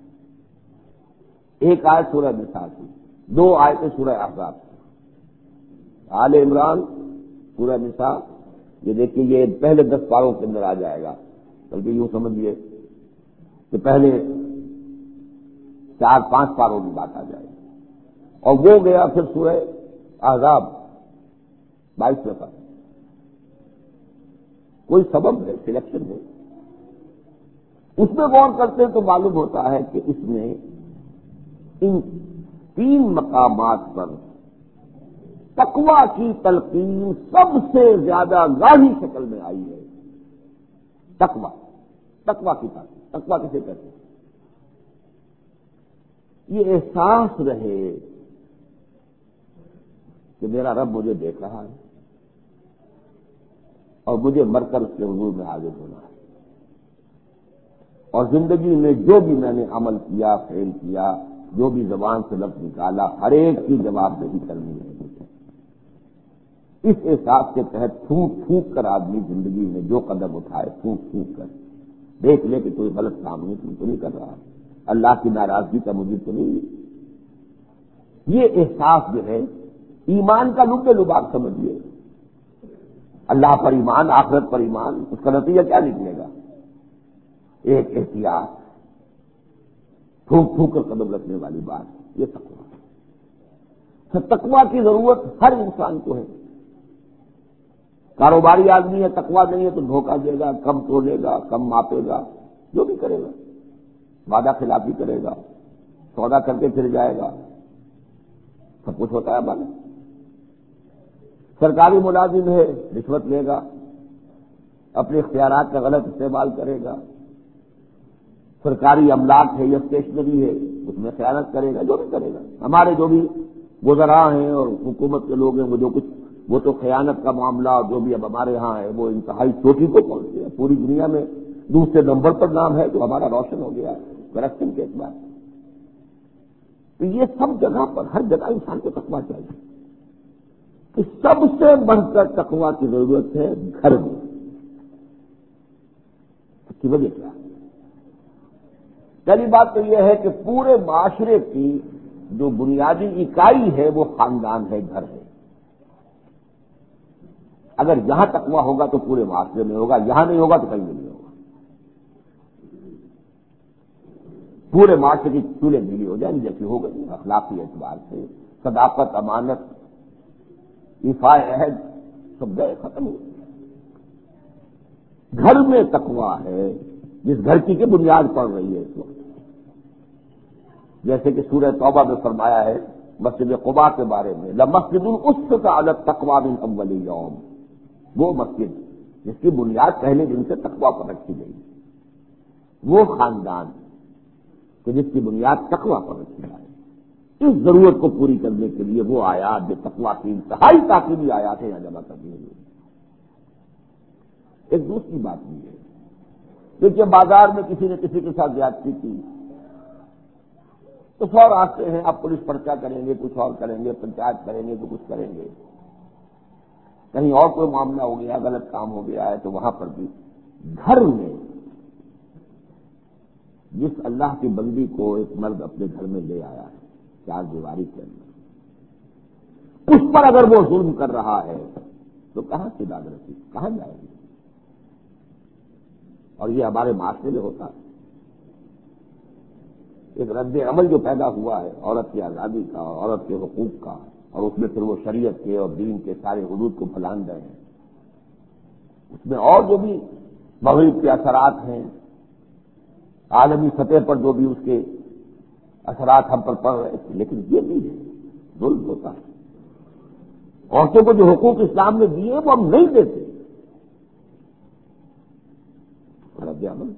[SPEAKER 2] ایک آیت سورہ نساء کی، دو آیتیں سورہ احزاب کی. آل عمران، سورہ نساء، یہ دیکھیے یہ پہلے دس پاروں کے اندر آ جائے گا، بلکہ یوں سمجھیے کہ پہلے چار پانچ پاروں کی بات آ جائے گی. اور وہ گیا پھر سورہ احزاب بائیسویں پر. کوئی سبب ہے، سلیکشن ہے. اس میں غور کرتے تو معلوم ہوتا ہے کہ اس میں ان تین مقامات پر تقویٰ کی تلقین سب سے زیادہ گاہی شکل میں آئی ہے. تقویٰ، تقویٰ کی تلقین، تقویٰ کسے کہتے ہیں؟ یہ احساس رہے کہ میرا رب مجھے دیکھ رہا ہے اور مجھے مر کر اس کے حضور میں حاضر ہونا ہے، اور زندگی میں جو بھی میں نے عمل کیا، فعل کیا، جو بھی زبان سے لفظ نکالا، ہر ایک کی جواب دہی کرنی ہے. اس احساس کے تحت پھونک پھونک کر آدمی زندگی میں جو قدم اٹھائے، پھونک پھونک کر دیکھ لے کہ کوئی غلط کام نہیں تو نہیں کر رہا، اللہ کی ناراضگی کا مجھے تو نہیں. یہ احساس جو ہے ایمان کا لب لباب سمجھیے. اللہ پر ایمان، آخرت پر ایمان، اس کا نتیجہ کیا نکلے گا؟ ایک احتیاط، پھونک پھونک کر قدم رکھنے والی بات. یہ تقویٰ ہے. تقویٰ کی ضرورت ہر انسان کو ہے. کاروباری آدمی ہے، تقویٰ نہیں ہے تو دھوکہ دے گا، کم تولے گا، کم ماپے گا، جو بھی کرے گا، وعدہ خلافی کرے گا، سودا کر کے پھر جائے گا، سب کچھ ہوتا ہے. بنا سرکاری ملازم ہے، رشوت لے گا، اپنے اختیارات کا غلط استعمال کرے گا. سرکاری املاک ہے یا اسٹیشنری ہے، اس میں خیانت کرے گا، جو بھی کرے گا. ہمارے جو بھی وزراء ہیں اور حکومت کے لوگ ہیں، وہ جو کچھ وہ تو خیانت کا معاملہ جو بھی اب ہمارے ہاں ہے وہ انتہائی چوٹی کو پہنچے. پوری دنیا میں دوسرے نمبر پر نام ہے جو ہمارا روشن ہو گیا کرپشن کے اعتبار سے. تو یہ سب جگہ پر، ہر جگہ انسان کو تقویٰ چاہیے. کہ سب سے بڑھ کر تقویٰ کی ضرورت ہے گھر میں. اس کی وجہ کیا ہے؟ پہلی بات تو یہ ہے کہ پورے معاشرے کی جو بنیادی اکائی ہے وہ خاندان ہے، گھر ہے. اگر یہاں تقویٰ ہوگا تو پورے معاشرے میں ہوگا، یہاں نہیں ہوگا تو کہیں نہیں ہوگا. پورے معاشرے کی چولہے ڈھیلی ہو جائیں جیسی ہو گئی. اخلاقی اعتبار سے صداقت، امانت، ایفاء عہد سب گئے، ختم ہو. گھر میں تقویٰ ہے جس گھر کی کی بنیاد پڑ رہی ہے اس وقت. جیسے کہ سورہ توبہ میں فرمایا ہے مسجد قباء کے بارے میں، لمسجد اسست علی التقوی من اول یوم، وہ مسجد جس کی بنیاد پہلے دن سے تقویٰ پر رکھی گئی، وہ خاندان کہ جس کی بنیاد تقویٰ پر رکھی جائے. اس ضرورت کو پوری کرنے کے لیے وہ آیات جو تقویٰ کی انتہائی تاکیدی آیات ہیں یہاں جمع کر دی گئی. ایک دوسری بات یہ ہے، دیکھیے بازار میں کسی نے کسی کے ساتھ زیادتی کی تو سو راستے ہیں، آپ پولیس پرچہ کریں گے، کچھ اور کریں گے، پنچایت کریں گے تو کچھ کریں گے. کہیں اور کوئی معاملہ ہو گیا، غلط کام ہو گیا ہے تو وہاں پر بھی. گھر میں جس اللہ کی بندی کو ایک مرد اپنے گھر میں لے آیا ہے چار دیواری کے اندر، اس پر اگر وہ ظلم کر رہا ہے تو کہاں سے داد رسی، کہاں جائے گی؟ اور یہ ہمارے معاشرے میں ہوتا ہے. ایک رد عمل جو پیدا ہوا ہے عورت کی آزادی کا، عورت کے حقوق کا، اور اس میں پھر وہ شریعت کے اور دین کے سارے حدود کو پھلان رہے ہیں، اس میں اور جو بھی مغرب کے اثرات ہیں، عالمی سطح پر جو بھی اس کے اثرات ہم پر پڑ رہے تھے، لیکن یہ بھی ہے ظلم ہوتا ہے۔ عورتوں کو جو حقوق اسلام نے دیے وہ ہم نہیں دیتے۔ رد عمل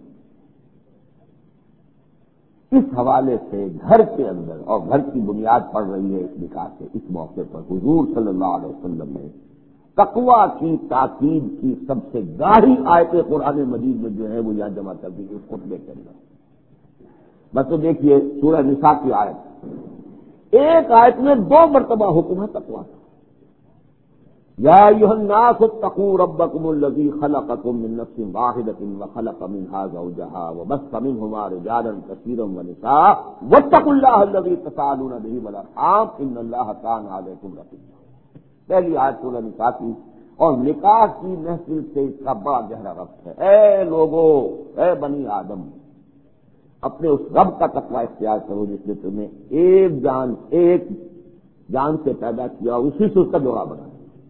[SPEAKER 2] اس حوالے سے گھر کے اندر اور گھر کی بنیاد پڑ رہی ہے اس نکاح سے، اس موقع پر حضور صلی اللہ علیہ وسلم نے تقوی کی تاکید کی سب سے گاڑھی آیت قرآن مجید میں جو ہے وہ یہاں جمع کر دی اس خطبے کے اندر۔ بس تو دیکھیے سورہ نساء کی آیت، ایک آیت میں دو مرتبہ حکم ہے تقوی کا۔ یا ایھا الناس اتقوا ربکم الذی خلقکم من نفس واحدۃ وخلق منها زوجها وبث منهما رجالا کثیرا ونساء واتقوا اللہ الذی تساءلون به والارحام ان اللہ کان علیکم رقیبا۔ پہلی آیت سورہ نساء کی، اور نکاح کی محفل سے اس کا بڑا گہرا ربط ہے۔ اے لوگو، اے بنی آدم، اپنے اس رب کا تقوی اختیار کرو جس نے تمہیں ایک جان ایک جان سے پیدا کیا، اسی سے اس کا جوڑا بنا،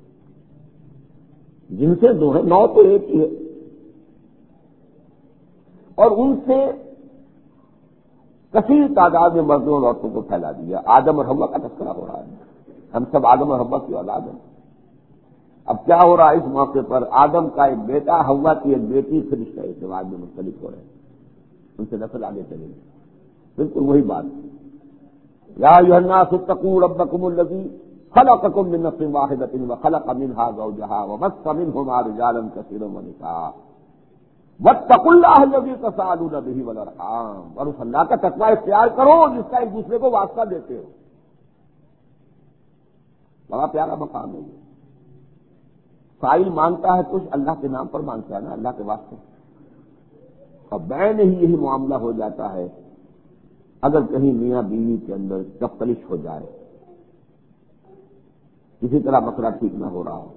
[SPEAKER 2] جن سے دو ہے، نو تو ایک ہی ہے، اور ان سے کثیر تعداد میں مردوں اور عورتوں کو پھیلا دیا۔ آدم اور حوا کا تذکرہ ہو رہا ہے، ہم سب آدم اور حوا کی اولاد ہیں۔ اب کیا ہو رہا ہے اس موقع پر؟ آدم کا ایک بیٹا، حوا کی ایک بیٹی، پھر رشتہ ازدواج میں مختلف ہو رہے ہیں، ان سے نسل آگے چلے گی۔ بالکل وہی بات، یا ایھا الناس اتقوا ربکم الذی خلقکم من نفس واحدۃ وخلق منها زوجها وبث منهما رجالا كثيرا ونساء واتقوا اللہ الذی تساءلون به والارحام، اور اس اللہ کا تقوی اختیار کرو جس کا ایک دوسرے کو واسطہ دیتے ہو۔ بڑا پیارا مقام ہے یہ۔ فاعل مانگتا ہے کچھ، اللہ کے نام پر مانگتا ہے نا، اللہ کے واسطے، اور بین ہی یہی معاملہ ہو جاتا ہے اگر کہیں میاں بیوی کے اندر تفتش ہو جائے، کسی طرح مسئلہ ٹھیک نہ ہو رہا ہو،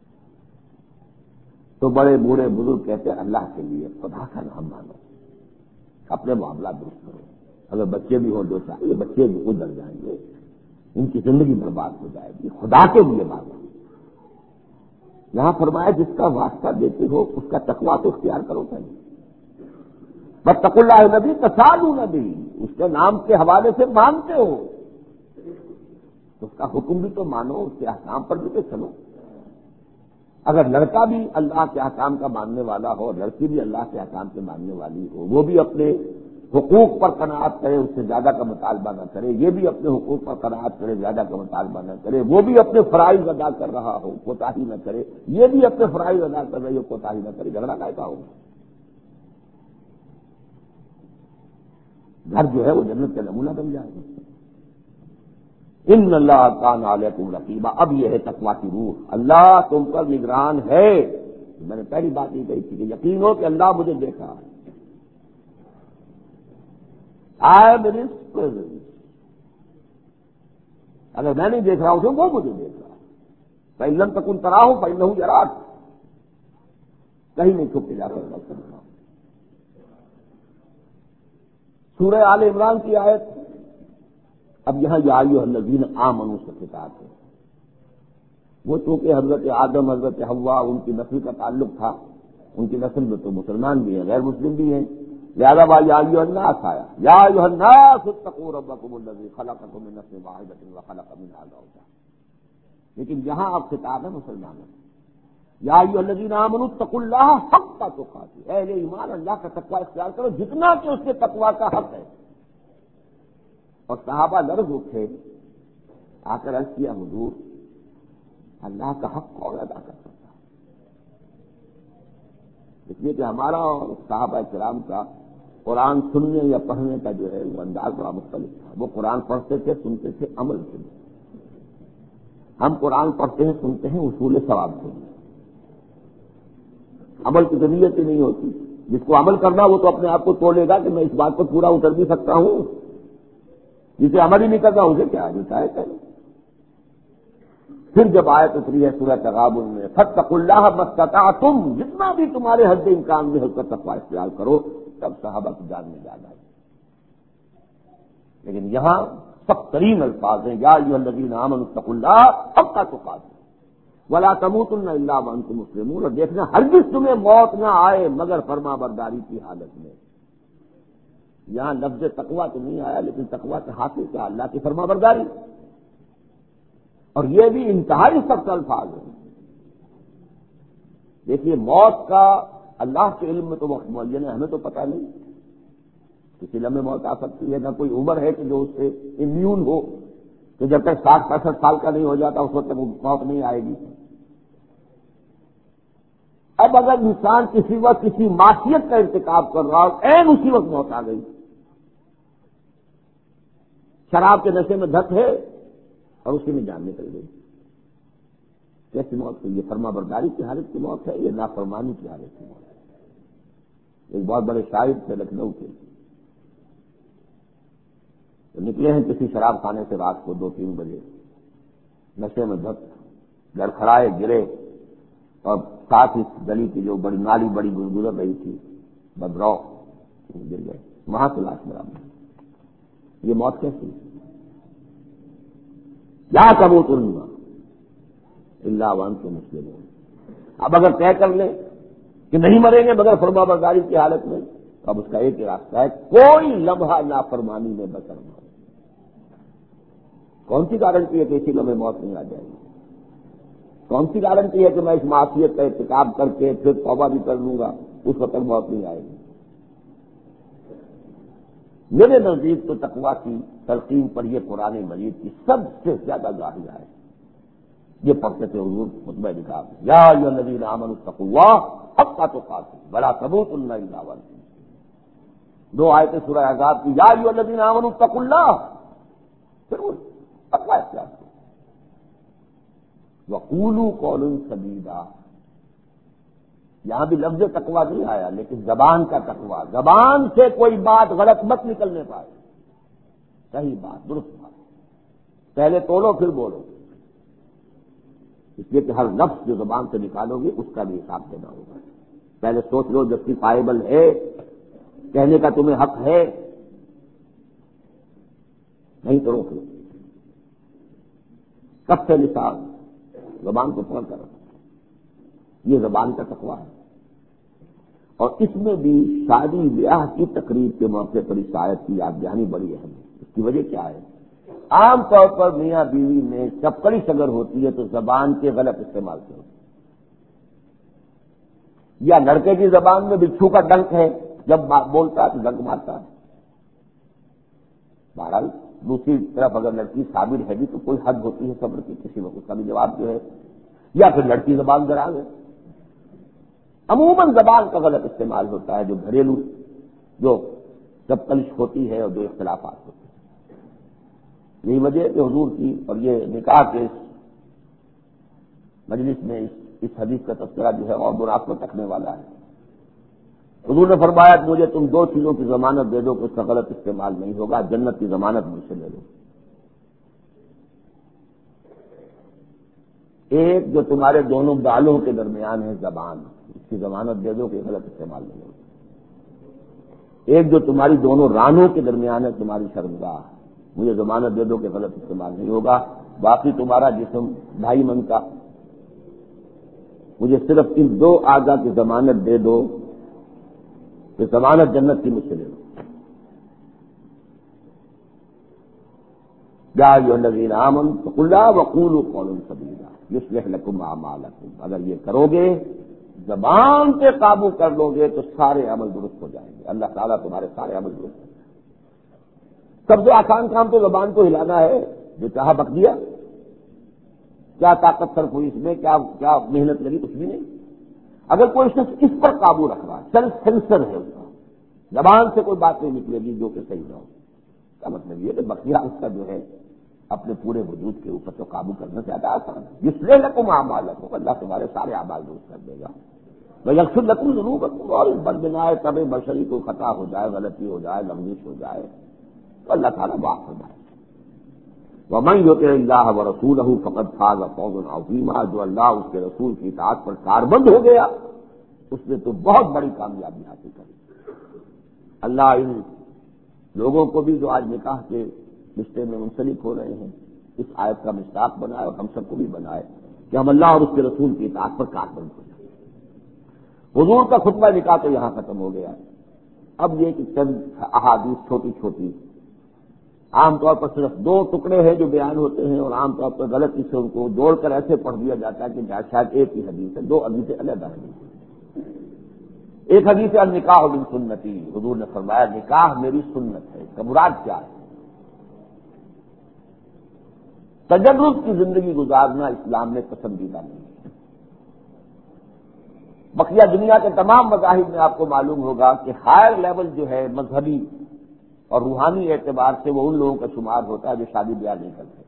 [SPEAKER 2] تو بڑے بوڑھے بزرگ کہتے ہیں اللہ کے لیے خدا کا نام مانو، اپنے معاملات درست کرو۔ اگر بچے بھی ہوں دو چار، یہ بچے بھی گزر جائیں گے، ان کی زندگی برباد ہو جائے گی، خدا کے لیے مانو۔ یہاں فرمایا جس کا واسطہ دیتے ہو اس کا تقویٰ تو اختیار کرو پہلے۔ واتقوا اللہ الذی تساءلون به، اس کے نام کے حوالے سے مانتے ہو تو اس کا حکم بھی تو مانو، اس کے احکام پر بھی تو چلو۔ اگر لڑکا بھی اللہ کے احکام کا ماننے والا ہو، لڑکی بھی اللہ کے احکام کے ماننے والی ہو، وہ بھی اپنے حقوق پر قناعت کرے، اس سے زیادہ کا مطالبہ نہ کرے، یہ بھی اپنے حقوق پر قناعت کرے، زیادہ کا مطالبہ نہ کرے، وہ بھی اپنے فرائض ادا کر رہا ہو، کوتاہی نہ کرے، یہ بھی اپنے فرائض ادا کر رہی ہو، کوتاہی نہ کرے، جھگڑا کیسا ہوگا؟ گھر جو ہے وہ جنت کا نمونہ بن جائے گا۔ ان اللہ کان علیکم رقیبا، اب یہ ہے تقویٰ کی روح، اللہ تم پر نگران ہے۔ میں نے پہلی بات یہ کہی تھی کہ یقین ہو کہ اللہ مجھے دیکھ رہا ہے، I am in his presence, اگر میں نہیں دیکھ رہا ہوں تو وہ مجھے دیکھ رہا ہے۔ فإن لم تکن تراہ فإنہ یراک، کہیں نہیں چھپ کے جا کر بات کر رہا ہوں۔ سورہ آل عمران کی آیت، اب یہاں یا ایھا الذین آمنوا سے خطاب ہے۔ وہ چونکہ حضرت آدم، حضرت حوا، ان کی نسل کا تعلق تھا، ان کی نسل میں تو مسلمان بھی ہیں، غیر مسلم بھی ہیں، لہذا یا ایھا الناس آیا، یا ایھا الناس اتقوا ربکم الذی خلقکم من نفس واحدۃ وخلق منها زوجها۔ لیکن یہاں اب خطاب ہے مسلمانوں، یا ایھا الذین آمنوا اتقوا اللہ حق تقاته، اہل ایمان اللہ کا تقوی اختیار کرو جتنا کہ اس کے تقوی کا حق ہے۔ اور صحابہ لرز اٹھے، آ کر عرض کیا حضور اللہ کا حق کون ادا کر سکتا ہے؟ اس لیے کہ ہمارا اور صحابہ کرام کا قرآن سننے یا پڑھنے کا جو ہے وہ انداز بڑا مختلف تھا۔ وہ قرآن پڑھتے تھے، سنتے تھے، عمل کے لیے۔ ہم قرآن پڑھتے ہیں، سنتے ہیں اصول ثواب کے لیے، عمل کی ضرورت ہی نہیں ہوتی۔ جس کو عمل کرنا وہ تو اپنے آپ کو تولے گا کہ میں اس بات پر پورا اتر بھی سکتا ہوں، جسے عمل ہی نہیں کرنا اسے کیا آتا ہے کرے۔ پھر جب آیت اتری ہے سورہ تغابن میں، فاتقوا اللہ ما استطعتم، جتنا بھی تمہارے حد امکان میں ہو کر تقوی اختیار کرو، تب صحابہ کی جان میں جان آئی۔ لیکن یہاں سخت ترین الفاظ ہیں، یا ایھا الذین آمنوا اتقوا اللہ حق تقاتہ ولا تموتن الا وانتم مسلمون، اور دیکھنا ہرگز تمہیں موت نہ آئے مگر فرما برداری کی حالت میں۔ یہاں لفظ تقویٰ تو نہیں آیا، لیکن تقویٰ سے حاصل کیا؟ اللہ کی فرما برداری، اور یہ بھی انتہائی سخت الفاظ ہیں۔ دیکھیے موت کا اللہ کے علم میں تو وقت معین ہے، ہمیں تو پتہ نہیں، کسی لمحے موت آ سکتی ہے، نہ کوئی عمر ہے کہ جو اس سے امیون ہو کہ جب تک ساٹھ پینسٹھ سال کا نہیں ہو جاتا اس وقت تک موت نہیں آئے گی۔ اب اگر انسان کسی وقت کسی معصیت کا ارتکاب کر رہا اور عین اسی وقت موت آ گئی، شراب کے نشے میں دھت ہے اور اسی میں جان نکل گئی، کیسی موت ہے؟ یہ فرما برداری کی حالت کی موت ہے، یہ نافرمانی کی حالت کی موت ہے۔ ایک بہت بڑے شاعر تھے لکھنؤ کے، تو نکلے ہیں کسی شراب خانے سے رات کو دو تین بجے، نشے میں دھت، لڑکھڑائے گرے، اور ساتھ ہی گلی کی جو بڑی نالی بڑی گزر رہی تھی بدرو، گر گئے، وہاں سے لاش برآمد۔ یہ موت کیسی؟ لا تموتن الا وانتم مسلمون۔ اب اگر طے کر لیں کہ نہیں مریں گے مگر فرما برداری کی حالت میں، تو اب اس کا ایک ہی راستہ ہے، کوئی لمحہ نافرمانی میں بسر نہ ہو۔ کون سی گارنٹی ہے کہ اسی لمحے موت نہیں آ جائے گی؟ کون سی گارنٹی ہے کہ میں اس معصیت کا ارتکاب کر کے پھر توبہ بھی کر لوں گا اس وقت تک موت نہیں آئے گی؟ میرے نزدیک تو تقویٰ کی تلقین پر یہ قرآن مجید کی سب سے زیادہ گاہیہ ہے۔ یہ پڑھتے تھے حضور خطبہ نکاح میں، یا ایھا الذین آمنوا اتقوا اللہ حق تقاتہ ولا تموتن الا وانتم مسلمون۔ دو آیتیں سورہ احزاب کی، یا ایھا الذین آمنوا اتقوا اللہ، پھر وہ تقویٰ اختیار کیا، وقولوا قولا سدیدا۔ یہاں بھی لفظ تقویٰ نہیں آیا، لیکن زبان کا تقویٰ، زبان سے کوئی بات غلط مت نکلنے پائے، صحیح بات، درست بات، پہلے تولو پھر بولو، اس لیے کہ ہر لفظ جو زبان سے نکالو گے اس کا بھی حساب دینا ہوگا۔ پہلے سوچ لو جسٹیفائیبل ہے، کہنے کا تمہیں حق ہے، نہیں تو روک لو۔ کب سے لسان، زبان کو پکڑ کر رکھو، یہ زبان کا تقویٰ ہے۔ اور اس میں بھی شادی بیاہ کی تقریب کے موقع پر اس آیت کی یاد دہانی بڑی اہم ہے۔ اس کی وجہ کیا ہے؟ عام طور پر میاں بیوی میں چپکڑش اگر ہوتی ہے تو زبان کے غلط استعمال سے ہوتی ہے، یا لڑکے کی زبان میں بچھو کا ڈنک ہے، جب بولتا ہے تو ڈنک مارتا ہے۔ بہرحال دوسری طرف اگر لڑکی صابر ہے بھی تو کوئی حد ہوتی ہے صبر کی، کسی وقت اس کا بھی جواب جو ہے، یا پھر لڑکی زبان دراز ہے۔ عموماً زبان کا غلط استعمال ہوتا ہے جو گھریلو جو چپکلش ہوتی ہے اور جو اختلافات ہوتے ہیں۔ یہی وجہ کہ حضور کی اور یہ نکاح کے مجلس میں اس, اس حدیث کا تذکرہ جو ہے اور مناسبت رکھنے والا ہے۔ حضور نے فرمایا کہ مجھے تم دو چیزوں کی ضمانت دے دو کہ اس کا غلط استعمال نہیں ہوگا، جنت کی ضمانت مجھ سے لے لو۔ ایک جو تمہارے دونوں بالوں کے درمیان ہے زبان، اس کی ضمانت دے دو کہ غلط استعمال نہیں ہوگا۔ ایک جو تمہاری دونوں رانوں کے درمیان ہے تمہاری شرمگاہ، مجھے ضمانت دے دو کہ غلط استعمال نہیں ہوگا۔ باقی تمہارا جسم ڈھائی من کا، مجھے صرف ان دو اعضاء کی ضمانت دے دو کہ ضمانت جنت کی مجھ سے لے لو۔ یا ایھا الذین آمنوا اتقوا اللہ وقولوا قولا سدیدا یصلح لکم اعمالکم۔ اگر یہ کرو گے، زبان پہ قابو کر لو گے تو سارے عمل درست ہو جائیں گے، اللہ تعالیٰ تمہارے سارے عمل درست کریں گے۔ سب سے آسان کام تو زبان کو ہلانا ہے، جو چاہا بک دیا، کیا طاقت صرف ہوئی اس میں، کیا کیا محنت لگی، کچھ بھی نہیں۔ اگر کوئی شخص اس پر قابو رکھ رہا ہے، سیلف سینسر ہے اس کا، زبان سے کوئی بات نہیں نکلے گی جو کہ صحیح نہ ہو، کا مطلب یہ کہ بقیہ اس کا جو ہے اپنے پورے وجود کے اوپر تو قابو کرنا زیادہ آسان ہے۔ یصلح لکم اعمالکم، اللہ تمہارے سارے اعمال درست کر دے گا۔ ویغفر لکم ذنوبکم، اور اس بدبنائے طبع بشری کو خطا ہو جائے، غلطی ہو جائے، لغزش ہو جائے تو اللہ تعالیٰ معاف فرمائے۔ ومن یطع اللہ ورسولہ فقد فاز فوزا عظیما، جو اللہ اس کے رسول کی اطاعت پر کاربند ہو گیا اس نے تو بہت بڑی کامیابی حاصل کری۔ اللہ ان لوگوں کو بھی جو آج نکاح کے رشتے میں منسلک ہو رہے ہیں اس آیت کا مصداق بنائے اور ہم سب کو بھی بنائے کہ ہم اللہ اور اس کے رسول کی اطاعت پر کاربند ہو جائیں۔ حضور کا خطبہ نکاح تو یہاں ختم ہو گیا، اب یہ کہ چند احادیث چھوٹی چھوٹی عام طور پر صرف دو ٹکڑے ہیں جو بیان ہوتے ہیں، اور عام طور پر غلطی سے ان کو جوڑ کر ایسے پڑھ دیا جاتا ہے کہ شاید ایک ہی حدیث ہے، دو حدیثیں علیحدہ ہیں۔ ایک حدیث ہے النکاح من سنتی، حضور نے فرمایا نکاح میری سنت ہے۔ اس کا مراد کیا ہے؟ تجرد کی زندگی گزارنا اسلام میں پسندیدہ نہیں ہے۔ بقیہ دنیا کے تمام مذاہب میں آپ کو معلوم ہوگا کہ ہائر لیول جو ہے مذہبی اور روحانی اعتبار سے وہ ان لوگوں کا شمار ہوتا ہے جو شادی بیاہ نہیں کرتے،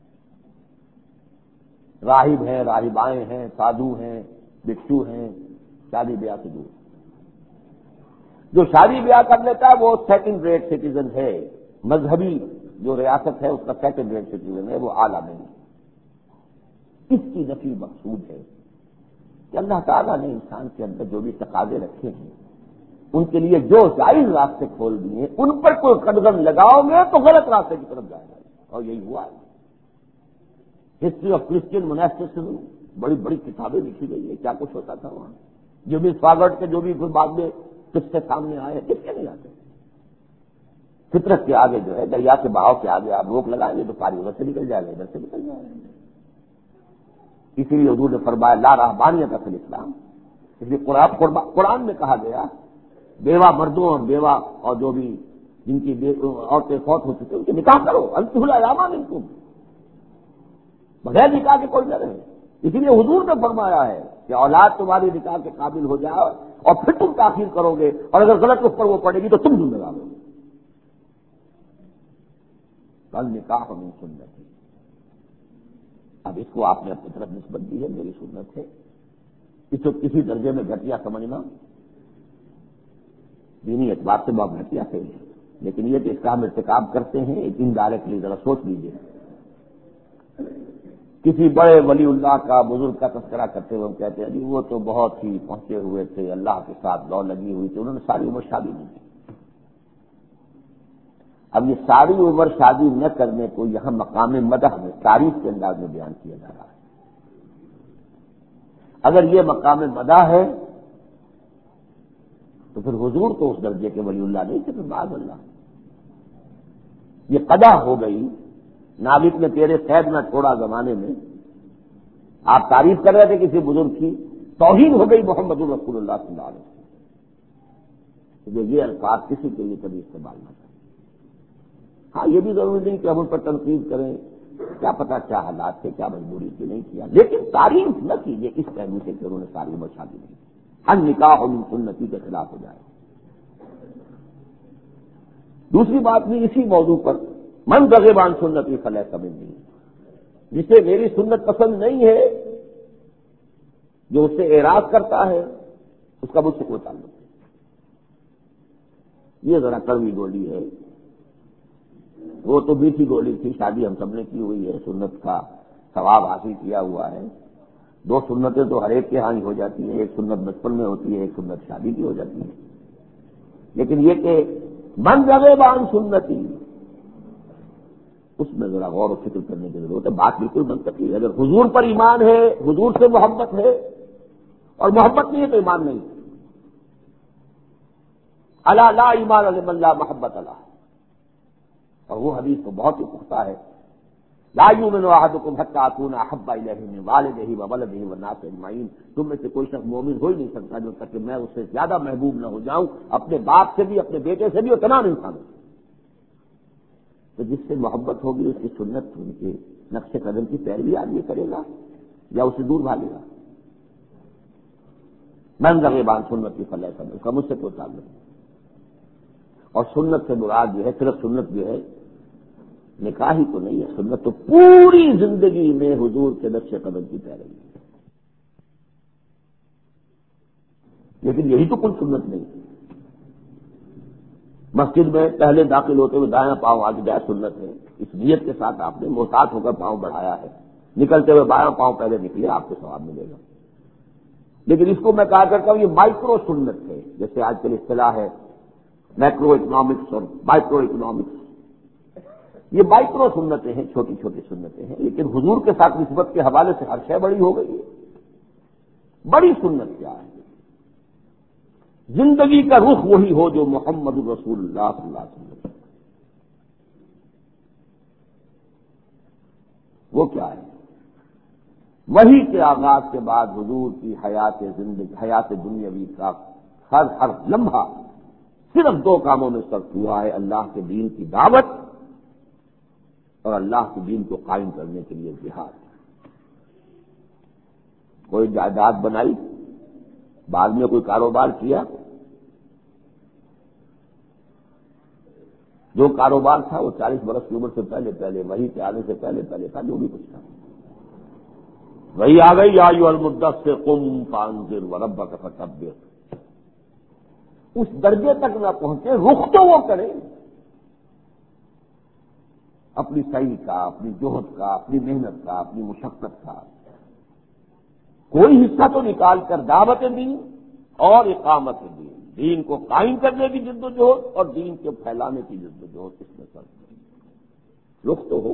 [SPEAKER 2] راہب ہیں، راہبائیں ہیں، سادھو ہیں، بھکشو ہیں، شادی بیاہ سے دور۔ جو شادی بیاہ کر لیتا ہے وہ سیکنڈ ریٹ سٹیزن ہے، مذہبی جو ریاست ہے اس کا سیکنڈ ریٹ سٹیزن ہے، وہ اعلیٰ نہیں۔ اس کی نفی مقصود ہے کہ اللہ تعالیٰ نے انسان کے اندر جو بھی تقاضے رکھے ہیں ان کے لیے جو جائز راستے کھول دیے ان پر کوئی قدغن لگاؤ گے تو غلط راستے کی طرف جائے گا، اور یہی ہوا ہے۔ ہسٹری آف کرسچین موناسٹکزم، بڑی بڑی کتابیں لکھی گئی ہے، کیا کچھ ہوتا تھا وہاں، جو بھی سواگت کے جو بھی بعد میں قصے سامنے آئے کس کے نہیں آتے۔ فطرت کے آگے جو ہے دریا کے بہاؤ کے آگے آپ روک لگائیں گے تو پانی ادھر سے نکل جائے گا، ادھر سے نکل جائے گا۔ اسی لیے حضور نے فرمایا لا رہبانیت فی الاسلام، اس لیے قرآن میں کہا گیا بیوہ مردوں اور بیوہ اور جو بھی جن کی عورتیں فوت ہو چکی ان کے نکاح کرو، انکحوا الایام منکم، بغیر نکاح کے کوئی نہ رہے۔ اسی لیے حضور نے فرمایا ہے کہ اولاد تمہاری نکاح کے قابل ہو جائے اور پھر تم تاخیر کرو گے اور اگر غلط اس پر وہ پڑے گی تو تم ذمہ دار ہو۔ کل نکاح من سنتی، اب اس کو آپ نے اپنی طرف نسبت دی ہے، میری سنت ہے، اس کو کسی درجے میں گھٹیا سمجھنا دینی اعتبار سے بہت گھٹیا ہے، لیکن یہ کہ اس کا ہم ارتکاب کرتے ہیں ایک انڈائریکٹلی، ذرا سوچ لیجیے۔ کسی بڑے ولی اللہ کا بزرگ کا تذکرہ کرتے ہوئے ہم کہتے ہیں جی وہ تو بہت ہی پہنچے ہوئے تھے، اللہ کے ساتھ لو لگی ہوئی تھی، انہوں نے ساری عمر شادی نہیں کی۔ اب یہ ساری عمر شادی نہ کرنے کو یہاں مقام مدح میں تعریف کے انداز میں بیان کیا جا رہا ہے۔ اگر یہ مقام مدح ہے تو پھر حضور تو اس درجے کے ولی اللہ نہیں تھے، پھر معاذ اللہ یہ قضا ہو گئی۔ نابک نے تیرے قید نہ چھوڑا زمانے میں، آپ تعریف کر رہے تھے کسی بزرگ کی، توہین ہو گئی محمد رسول اللہ صلی اللہ علیہ وسلم۔ یہ الفاظ کسی کے لیے کبھی استعمال نہ کریں۔ ہاں یہ بھی ضروری نہیں کہ ہم ان پر تنقید کریں، کیا پتا کیا حالات تھے، کیا مجبوری تھی، نہیں کیا، لیکن تعریف نہ کیجیے اس پہلو سے کہ انہوں نے ساری عمر شادی نہیں کی، ان نکاح من سنتی کے خلاف ہو جائے۔ دوسری بات بھی اسی موضوع پر، من رغب عن سنتی فلیس منی، جسے میری سنت پسند نہیں ہے، جو اس سے اعراض کرتا ہے اس کا مجھ سے کوئی تعلق نہیں۔ یہ ذرا کڑوی گولی ہے، وہ تو میٹھی گولی تھی، شادی ہم سب نے کی ہوئی ہے، سنت کا ثواب حاصل کیا ہوا ہے۔ دو سنتیں تو ہر ایک کے ہاں ہی ہو جاتی ہیں، ایک سنت بچپن میں ہوتی ہے، ایک سنت شادی کی ہو جاتی ہے، لیکن یہ کہ من رغب عن سنتی اس میں ذرا غور و فکر کرنے کی ضرورت ہے۔ بات بالکل منطقی ہے، اگر حضور پر ایمان ہے، حضور سے محبت ہے، اور محبت نہیں ہے تو ایمان نہیں۔ الا لا ایمان لمن لا محبت له، اور وہ حدیث تو بہت ہی پختہ ہے، لا یؤمن احدکم حتی اکون احب الیہ من والدہ وولدہ والناس اجمعین، تم میں سے کوئی شخص مومن ہو ہی نہیں سکتا جب تک کہ میں اس سے زیادہ محبوب نہ ہو جاؤں، اپنے باپ سے بھی، اپنے بیٹے سے بھی، اور تمام انسانوں سے۔ تو جس سے محبت ہوگی اس کی سنت، ان کے نقش قدم کی پیروی آدمی کرے گا یا اسے دور بھاگے گا۔ من رغب عن سنتی فلیس منی، اس کا مجھ سے کوئی تعلق نہیں۔ اور سنت سے مراد جو ہے صرف سنت جو ہے نکاح ہی تو نہیں ہے، سنت تو پوری زندگی میں حضور کے نقش قدم کی پیروی ہے، لیکن یہی تو کل سنت نہیں۔ مسجد میں پہلے داخل ہوتے ہوئے دایاں پاؤں آگے جائے سنت ہے، اس نیت کے ساتھ آپ نے محتاط ہو کر پاؤں بڑھایا ہے، نکلتے ہوئے بایاں پاؤں پہلے نکلے، آپ کو ثواب ملے گا۔ لیکن اس کو میں کہا کرتا ہوں یہ مائکرو سنت ہے، جیسے آج کل اصطلاح ہے میکرو اکنامکس اور مائکرو اکنامکس، یہ مائکرو سنتیں ہیں، چھوٹی چھوٹی سنتیں ہیں، لیکن حضور کے ساتھ نسبت کے حوالے سے ہر شے بڑی ہو گئی ہے۔ بڑی سنت کیا ہے؟ زندگی کا رخ وہی ہو جو محمد رسول اللہ صلی اللہ علیہ وسلم، وہ کیا ہے؟ وہی کے آغاز کے بعد حضور کی حیات زندگی، حیات دنیاوی کا ہر ہر لمحہ صرف دو کاموں میں صرف ہوا ہے، اللہ کے دین کی دعوت اور اللہ کے دین کو قائم کرنے کے لیے جہاد۔ کوئی جائیداد بنائی، بعد میں کوئی کاروبار کیا، جو کاروبار تھا وہ چالیس برس کی عمر سے پہلے پہلے، وہی کے آنے سے پہلے پہلے تھا، جو بھی کچھ تھا وہی آ گئی۔ یا ایھا المدثر قم فانذر وربک فکبر، اس درجے تک نہ پہنچے، رخ تو وہ کرے اپنی سعی کا، اپنی جہد کا، اپنی محنت کا، اپنی مشقت کا کوئی حصہ تو نکال کر دعوت دین اور اقامت دین، دین کو قائم کرنے کی جد و جہد اور دین کے پھیلانے کی جد و جہد، اس میں سر رخ تو ہو۔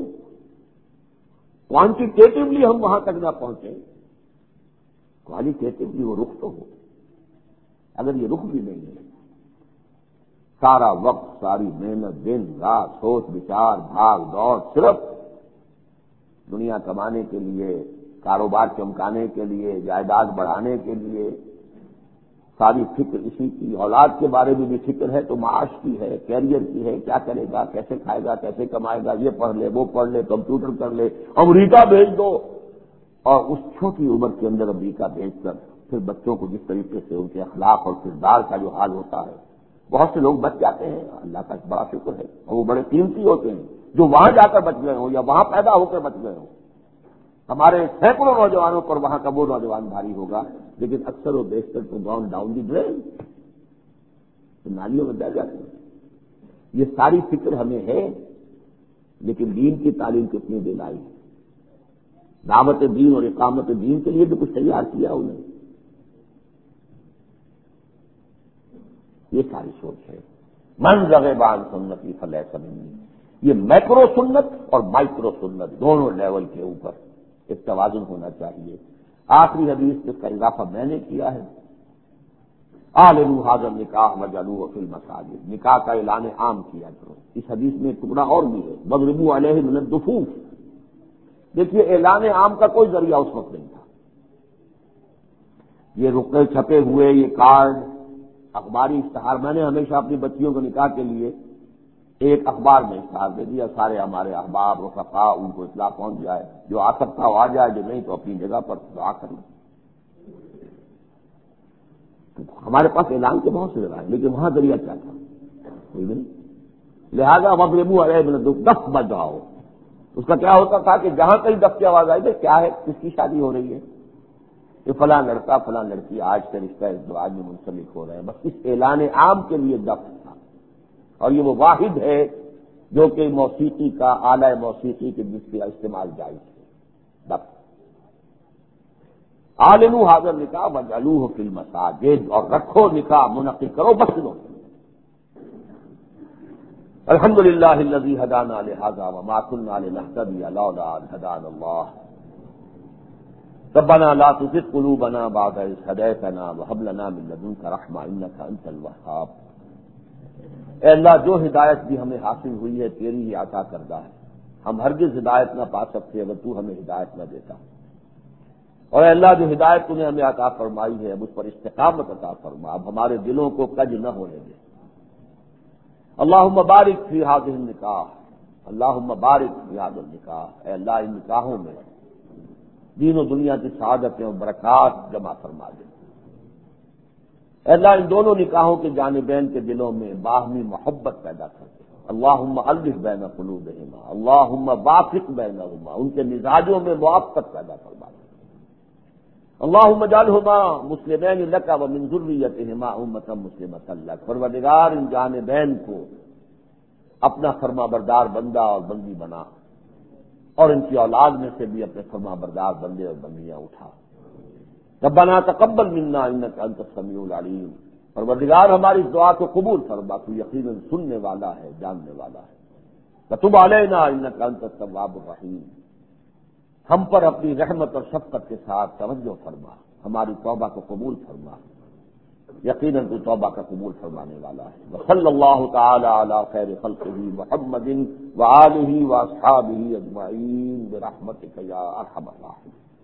[SPEAKER 2] کوانٹیٹیولی ہم وہاں تک نہ پہنچے، کوالیٹیٹیولی وہ رخ تو ہو۔ اگر یہ رخ بھی نہیں ہے، سارا وقت، ساری محنت، دن رات، سوچ بچار، بھاگ دوڑ، صرف دنیا کمانے کے لیے، کاروبار چمکانے کے لیے، جائیداد بڑھانے کے لیے، ساری فکر اسی کی، اولاد کے بارے میں بھی فکر ہے تو معاش کی ہے، کیریئر کی ہے، کیا کرے گا، کیسے کھائے گا، کیسے کمائے گا، یہ پڑھ لے، وہ پڑھ لے، کمپیوٹر کر لے، امریکہ بھیج دو، اور اس چھوٹی عمر کے اندر امریکہ بھیج کر پھر بچوں کو جس طریقے سے ان کے اخلاق اور کردار کا جو حال ہوتا ہے، بہت سے لوگ بچ جاتے ہیں، اللہ کا بڑا شکر ہے، اور وہ بڑے قیمتی ہوتے ہیں جو وہاں جا کر بچ گئے ہوں یا وہاں پیدا ہو کر بچ گئے ہوں۔ ہمارے سینکڑوں نوجوانوں پر وہاں کا وہ نوجوان بھاری ہوگا، لیکن اکثر و بیشتر تو گاؤن ڈاؤن دی ڈرین، تو نالیوں میں بہ جاتے ہیں۔ یہ ساری فکر ہمیں ہے، لیکن دین کی تعلیم کتنی دلائی ہے، دعوت دین اور اقامت دین کے لیے بھی کچھ تیار کیا انہیں، یہ ساری سوچ ہے۔ من رغب عن سنتی فلیس منی، یہ میکرو سنت اور مائکرو سنت دونوں لیول کے اوپر ایک توازن ہونا چاہیے۔ آخری حدیث جس کا اضافہ میں نے کیا ہے، اعلنوا ھذا النکاح وجعلوہ فی المساجد، نکاح کا اعلان عام کیا کرو۔ اس حدیث میں ایک ٹکڑا اور بھی ہے، واضربوا علیہ من الدفوف۔ دیکھیے اعلان عام کا کوئی ذریعہ اس وقت نہیں تھا، یہ رقعے چھپے ہوئے، یہ کارڈ، اخباری اشتہار، میں نے ہمیشہ اپنی بچیوں کو نکاح کے لیے ایک اخبار میں اشتہار دے دیا، سارے ہمارے احباب رفقا ان کو اطلاع پہنچ جائے، جو آ سکتا وہ آ جائے، جو نہیں تو اپنی جگہ پر دعا کر لیں۔ ہمارے پاس اعلان کے بہت سے ذرائع، لیکن وہاں ذریعہ کیا تھا؟ کوئی نہیں، لہذا واضربوا علیہ من الدفوف، دف بجاؤ۔ اس کا کیا ہوتا تھا کہ جہاں کہیں دف کی آواز آئی تو کیا ہے، کس کی شادی ہو رہی ہے، کہ فلاں لڑکا فلاں لڑکی آج سے رشتہ اس دو آدمی منسلک ہو رہے ہیں، بس اس اعلان عام کے لیے دف تھا۔ اور یہ وہ واحد ہے جو کہ موسیقی کا آلہ موسیقی کے جس کا استعمال جائز ہے، دف۔ اعلنوا ھذا النکاح وجعلوہ فی المساجد، اور رکھو نکاح، منعقد کرو مسجدوں میں۔ الحمدللہ الذی ھدانا لھذا وما کنا لنہتدی لولا ان ھدانا اللہ، ربنا لا تزغ قلوبنا بعد إذ هديتنا وهب لنا من لدنك رحمة إنك أنت الوهاب۔ اے اللہ، جو ہدایت بھی ہمیں حاصل ہوئی ہے تیری ہی عطا کردہ ہے، ہم ہرگز ہدایت نہ پا سکتے اگر تو ہمیں ہدایت نہ دیتا، اور اے اللہ جو ہدایت تو نے ہمیں عطا فرمائی ہے اب اس پر استقامت عطا فرما، اب ہمارے دلوں کو کج نہ ہونے دے۔ اللہم بارک فی ھذہ النکاح، اللہم بارک فی ھذہ النکاح، اے اللہ ان نکاحوں میں دین و دنیا کی سعادتیں اور برکات جمع فرما دے۔ اے اللہ ان دونوں نکاحوں کے جانبین کے دلوں میں باہمی محبت پیدا کر دے۔ اللہم الف بین قلوبہما، اللہم وافق بینہما، ان کے مزاجوں میں موافقت پیدا فرما دے۔ اللہم اجعلہما مسلمین لک ومن ذریتہما امۃ مسلمۃ لک، پروردگار ان جانبین کو اپنا فرما بردار بندہ اور بندی بنا، اور ان کی اولاد میں سے بھی اپنے فرما بردار بندے اور بندیاں اٹھا۔ ربنا تقبل منا انک انت السمیع العلیم پروردگار ہماری دعا کو قبول فرما، تو یقیناً سننے والا ہے، جاننے والا ہے۔ وتب علینا انک انت التواب الرحیم، ہم پر اپنی رحمت اور شفقت کے ساتھ توجہ فرما، ہماری توبہ کو قبول فرما، یقیناً تو توبہ کا قبول فرمانے والا ہے۔ وصلی اللہ تعالی علی خیر خلقہ محمد وآلہ واصحابہ اجمعین برحمتک یا ارحم الراحمین۔